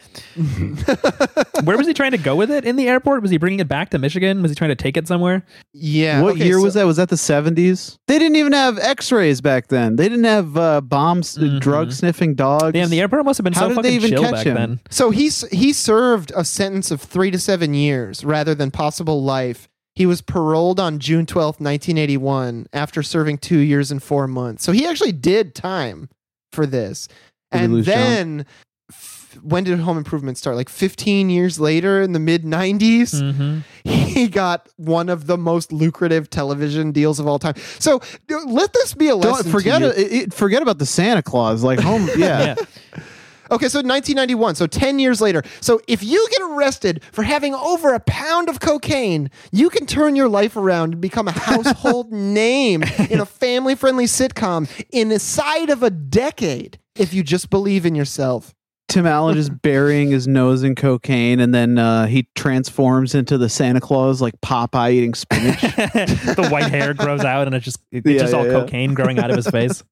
Where was he trying to go with it in the airport? Was he bringing it back to Michigan? Was he trying to take it somewhere? Yeah. What okay, year so- was that? Was that the seventies? They didn't even have X-rays back then. They didn't have uh, bombs, Mhm. drug sniffing dogs. Damn, the airport must have been How so did fucking they even chill catch back him? then. So he s- he served a sentence of three to seven years rather than possible life He was paroled on June twelfth, nineteen eighty-one, after serving two years and four months. So he actually did time for this. Did he and lose then, f- when did Home Improvement start? Like fifteen years later, in the mid nineties, Mm-hmm. he got one of the most lucrative television deals of all time. So d- let this be a lesson. Don't forget to you. it, it, forget about the Santa Claus. Like home, yeah. Yeah. Okay, so nineteen ninety-one, so ten years later. So if you get arrested for having over a pound of cocaine, you can turn your life around and become a household name in a family-friendly sitcom inside of a decade if you just believe in yourself. Tim Allen is burying his nose in cocaine, and then uh, he transforms into the Santa Claus, like Popeye eating spinach. The white hair grows out, and it's just it's Yeah, just all yeah, yeah. cocaine growing out of his face.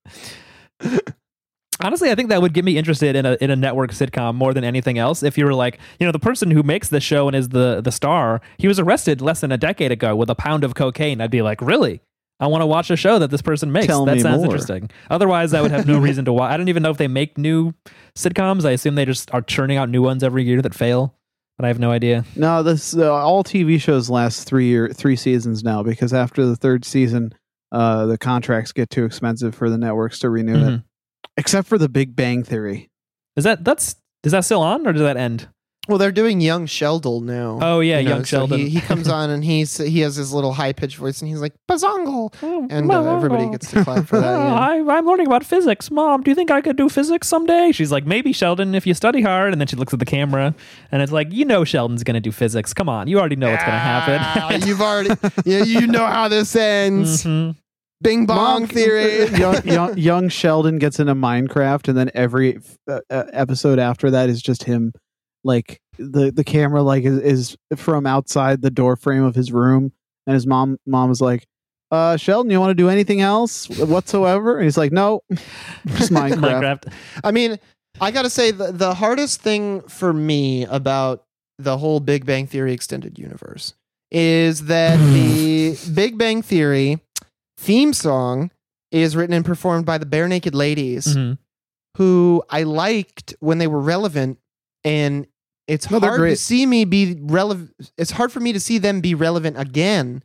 Honestly, I think that would get me interested in a in a network sitcom more than anything else. If you were like, you know, the person who makes the show and is the the star, he was arrested less than a decade ago with a pound of cocaine. I'd be like, really? I want to watch a show that this person makes. Tell that me sounds more. interesting. Otherwise, I would have no reason to watch. I don't even know if they make new sitcoms. I assume they just are churning out new ones every year that fail. But I have no idea. No, this uh, all T V shows last three year three seasons now, because after the third season, uh, the contracts get too expensive for the networks to renew it. Mhm. Except for The Big Bang Theory. Is that that's is that still on or does that end? Well, they're doing Young Sheldon now. Oh yeah, You know, Young so Sheldon. He, he comes on and he's he has his little high pitched voice and he's like bazongle, Oh, and uh, everybody gets to clap for that. Yeah. I, I'm learning about physics. Mom, do you think I could do physics someday? She's like, maybe, Sheldon, if you study hard. And then she looks at the camera and it's like, you know, Sheldon's going to do physics. Come on. You already know what's going to happen. Ah, You've already, yeah, you know how this ends. Mhm. Bing bong Mom, theory. young, young, young Sheldon gets into Minecraft, and then every uh, uh, episode after that is just him, like the the camera like is, is from outside the door frame of his room, and his mom mom is like, uh, "Sheldon, you want to do anything else whatsoever?" And he's like, "No, just Minecraft." Minecraft. I mean, I got to say, the, the hardest thing for me about the whole Big Bang Theory extended universe is that the Big Bang Theory theme song is written and performed by the Bare Naked Ladies, Mhm. who I liked when they were relevant, and it's No, they're hard to great. see me be relevant. It's hard for me to see them be relevant again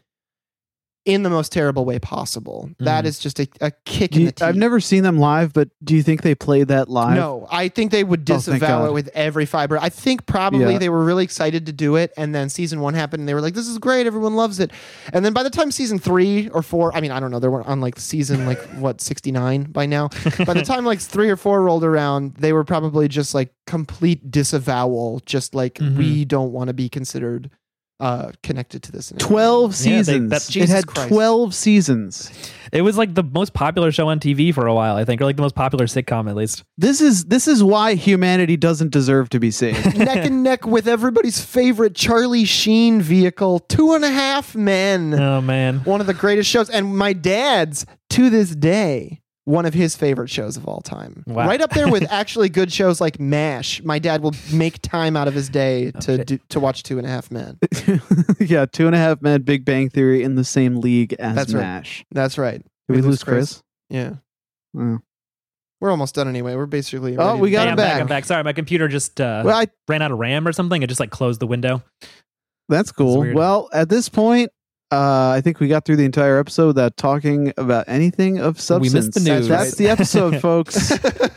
in the most terrible way possible. That Mhm. is just a, a kick Do in you- the teeth. I've never seen them live, but do you think they played that live? No, I think they would Oh, thank disavow God. it with every fiber. I think probably Yeah. they were really excited to do it, and then season one happened, and they were like, "This is great, everyone loves it." And then by the time season three or four, I mean, I don't know, they were on like season like what sixty-nine by now. By the time like three or four rolled around, they were probably just like complete disavowal, just like Mhm. we don't want to be considered uh, connected to this. in any way. Twelve Yeah, they- seasons. that- it Jesus had Christ. twelve seasons. It was like the most popular show on T V for a while, I think, or like the most popular sitcom at least. This is this is why humanity doesn't deserve to be saved. Neck and neck with everybody's favorite Charlie Sheen vehicle, Two and a Half Men. Oh man. One of the greatest shows, and my dad's to this day one of his favorite shows of all time. Wow. Right up there with actually good shows like MASH. My dad will make time out of his day to Okay. do, to watch Two and a Half Men. Yeah, Two and a Half Men, Big Bang Theory in the same league as That's right. MASH. That's right. Did we lose Chris? Yeah, Oh. we're almost done anyway. We're basically Oh, ready we to- got Hey, him I'm back. back. I'm back. Sorry, my computer just uh, Well, I, ran out of RAM or something. It just like closed the window. that's cool. weird. Well, at this point, uh, I think we got through the entire episode without talking about anything of We substance. missed the news. That's the episode, folks.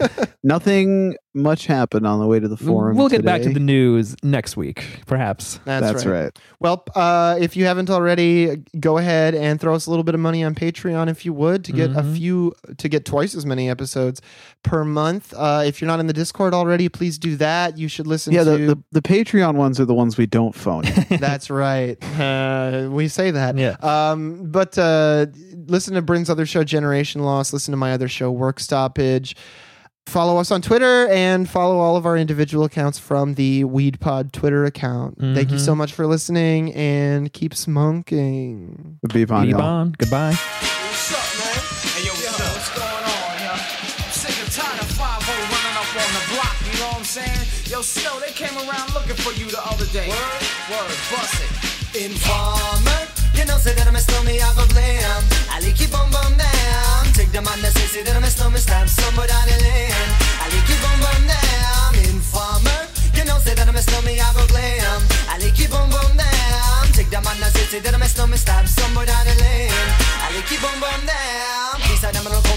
Nothing much happened on the way to the forum. We'll get back to today. the news next week, perhaps. That's, That's right. right. Well, uh, if you haven't already, go ahead and throw us a little bit of money on Patreon if you would to get a Mhm. few, to get twice as many episodes per month. Uh, if you're not in the Discord already, please do that. You should listen Yeah, to. the, the, the Patreon ones are the ones we don't phone. That's right. Uh, we say that. Yeah. Um, but uh, listen to Bryn's other show, Generation Loss. Listen to my other show, Work Stoppage. Follow us on Twitter and follow all of our individual accounts from the Weed Pod Twitter account. Thank you Mhm. so much for listening and keep smoking. Beep on Keep y'all. on. Goodbye. What's up, man? Hey, yo, what's, up? What's going on, yo? I'm sick and tired of five oh running up on the block, you know what I'm saying? Yo, Snow, they came around looking for you the other day. Word? Word, bust it. Informer, you know, say that I'm a stormy, I go blam. Ali keep on bum down. Take the man that say, say that I'm a stormy, stab somebody down the lane. Ali keep on bum down. Informer, you know, say that I'm a stormy, I go blam. Ali keep on bum down. Take the man that say, say that I'm a stormy,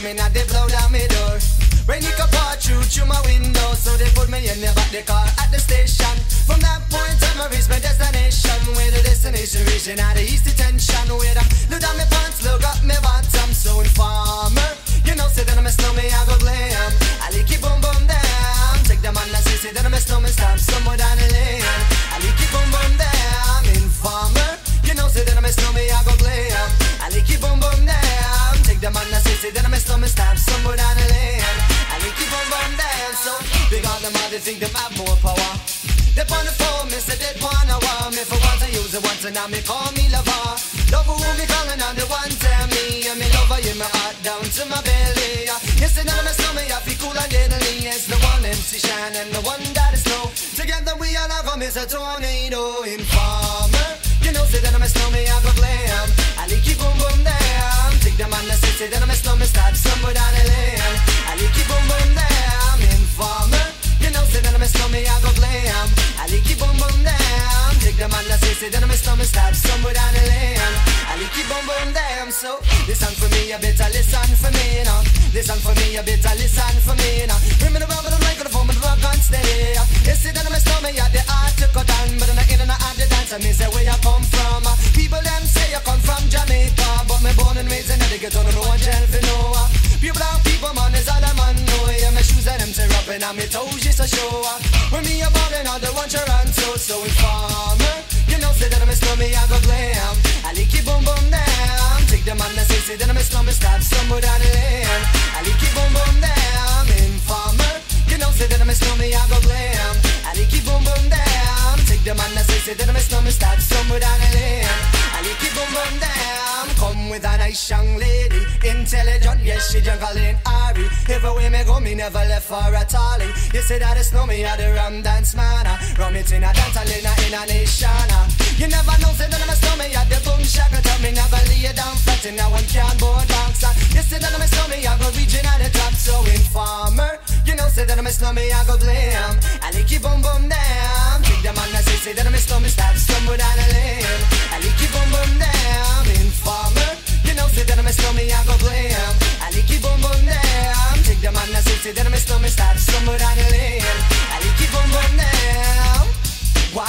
coming and they blow down my door. Rain it could pour through through my window, so they put me in the back the car at the station. From that point on, I reached my destination. Where the destination region out of east detention. Where I look down my pants, look up my bottom. So informer, you know, say that I'm a snowman, I go glam. I like it boom boom down. Take the man that say, say that I'm a snowman, stamp somewhere down the lane. I like it boom boom down. Informer, you know, say that I'm a snowman, I go glam. I like it boom boom down. Take the man that say, say that I'm a snowman, stamp somewhere down the lane. I like it boom boom down. So big on them, they think they have more power. They on the phone, me say they wanna want me. For once I use it once and now me call me lover. Love who me calling on the one tell me. And me lover in my heart down to my belly. Yes, and I'm a snowman, I feel cool and deadly. It's the one M C Shine and the one that is snow. Together we all have a miss a tornado. Informer, you know say that I'm a snowman, I go glam. I like it boom boom down. Take the man that say, say that I'm a snowman, start somewhere down the lane. I like it boom boom down. Informer, you know say that I'm a snowman, I go glam. I like it boom boom down. Take the man that say, say that I'm a snowman, start somewhere down the lane. I like it boom boom down. So listen for me, you better listen for me now. Listen for me, you better listen for me now. Bring me the rubber, the microphone, but the rock on steady. You see that I'm a snowman, yeah, the art to cut down. But in the in and out the dance, I mean say where you come from. People them say you come from Jamaica, but me born and raised in the ghetto, no one tell for no. Pure black people, man, is all I'm on. know. Yeah, my shoes and them tear up and on my toes just a show. When me a ballin' out the one Toronto, so informer. You know, say that I'm a slummy, I go glam. I like it boom boom down. Take the man that say, say that I'm a slummy, stop somewhere down the lane. I like it boom boom down. Informer. You know, say that I'm a slummy, I go glam. I like it boom boom down. Take the man that say, say that I'm a slummy, stop somewhere down the lane. I like it boom boom down. Come with a nice young lady, intelligent, yes, she juggling Ari. Everywhere me go, me never left for a tally. You say that it's no me, I the rum dance man. Rum it in a dance, I in a, in a nation. You never know, say that I'm a snowman, I the boom shaka. Tell me never lay down flat in a one cardboard box. You say that I'm a snowman, I go reaching at the top. So informer, you know, say that I'm a snowman, I go glam. I like it boom boom down. Take the man that say, say that I'm a snowman, start stumble down the lane. I like it boom boom down. Informer, you know, say that I'm a snowman, I go glam. I like it boom boom down. Take the man that say, say that I'm a snowman, start stumble down the lane. I like it boom boom down. Why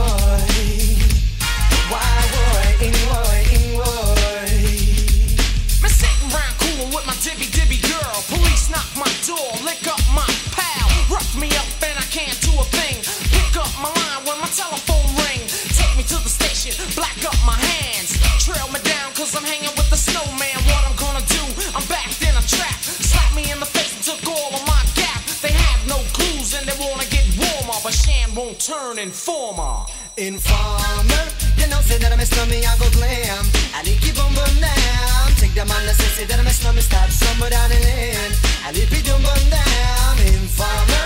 would, why would, in would, in would. Me sitting round coolin' with my dibby dibby girl. Police knock my door, lick up my pal. Rough me up and I can't do a thing. Pick up my line when my telephone ring. Take me to the station, black up my hands. Trail me down cause I'm hanging with the snowman. What I'm gonna do, I'm backed in a trap. Slap me in the face and took all of my gap. They have no clues and they wanna get warmer, but Shan won't turn informer. Informer, you know, say that I'm a snowman, I go glam. I like it boom boom down. Take the man that say, say that I'm a snowman, stop somewhere down the lane. I like it boom boom down. Informer,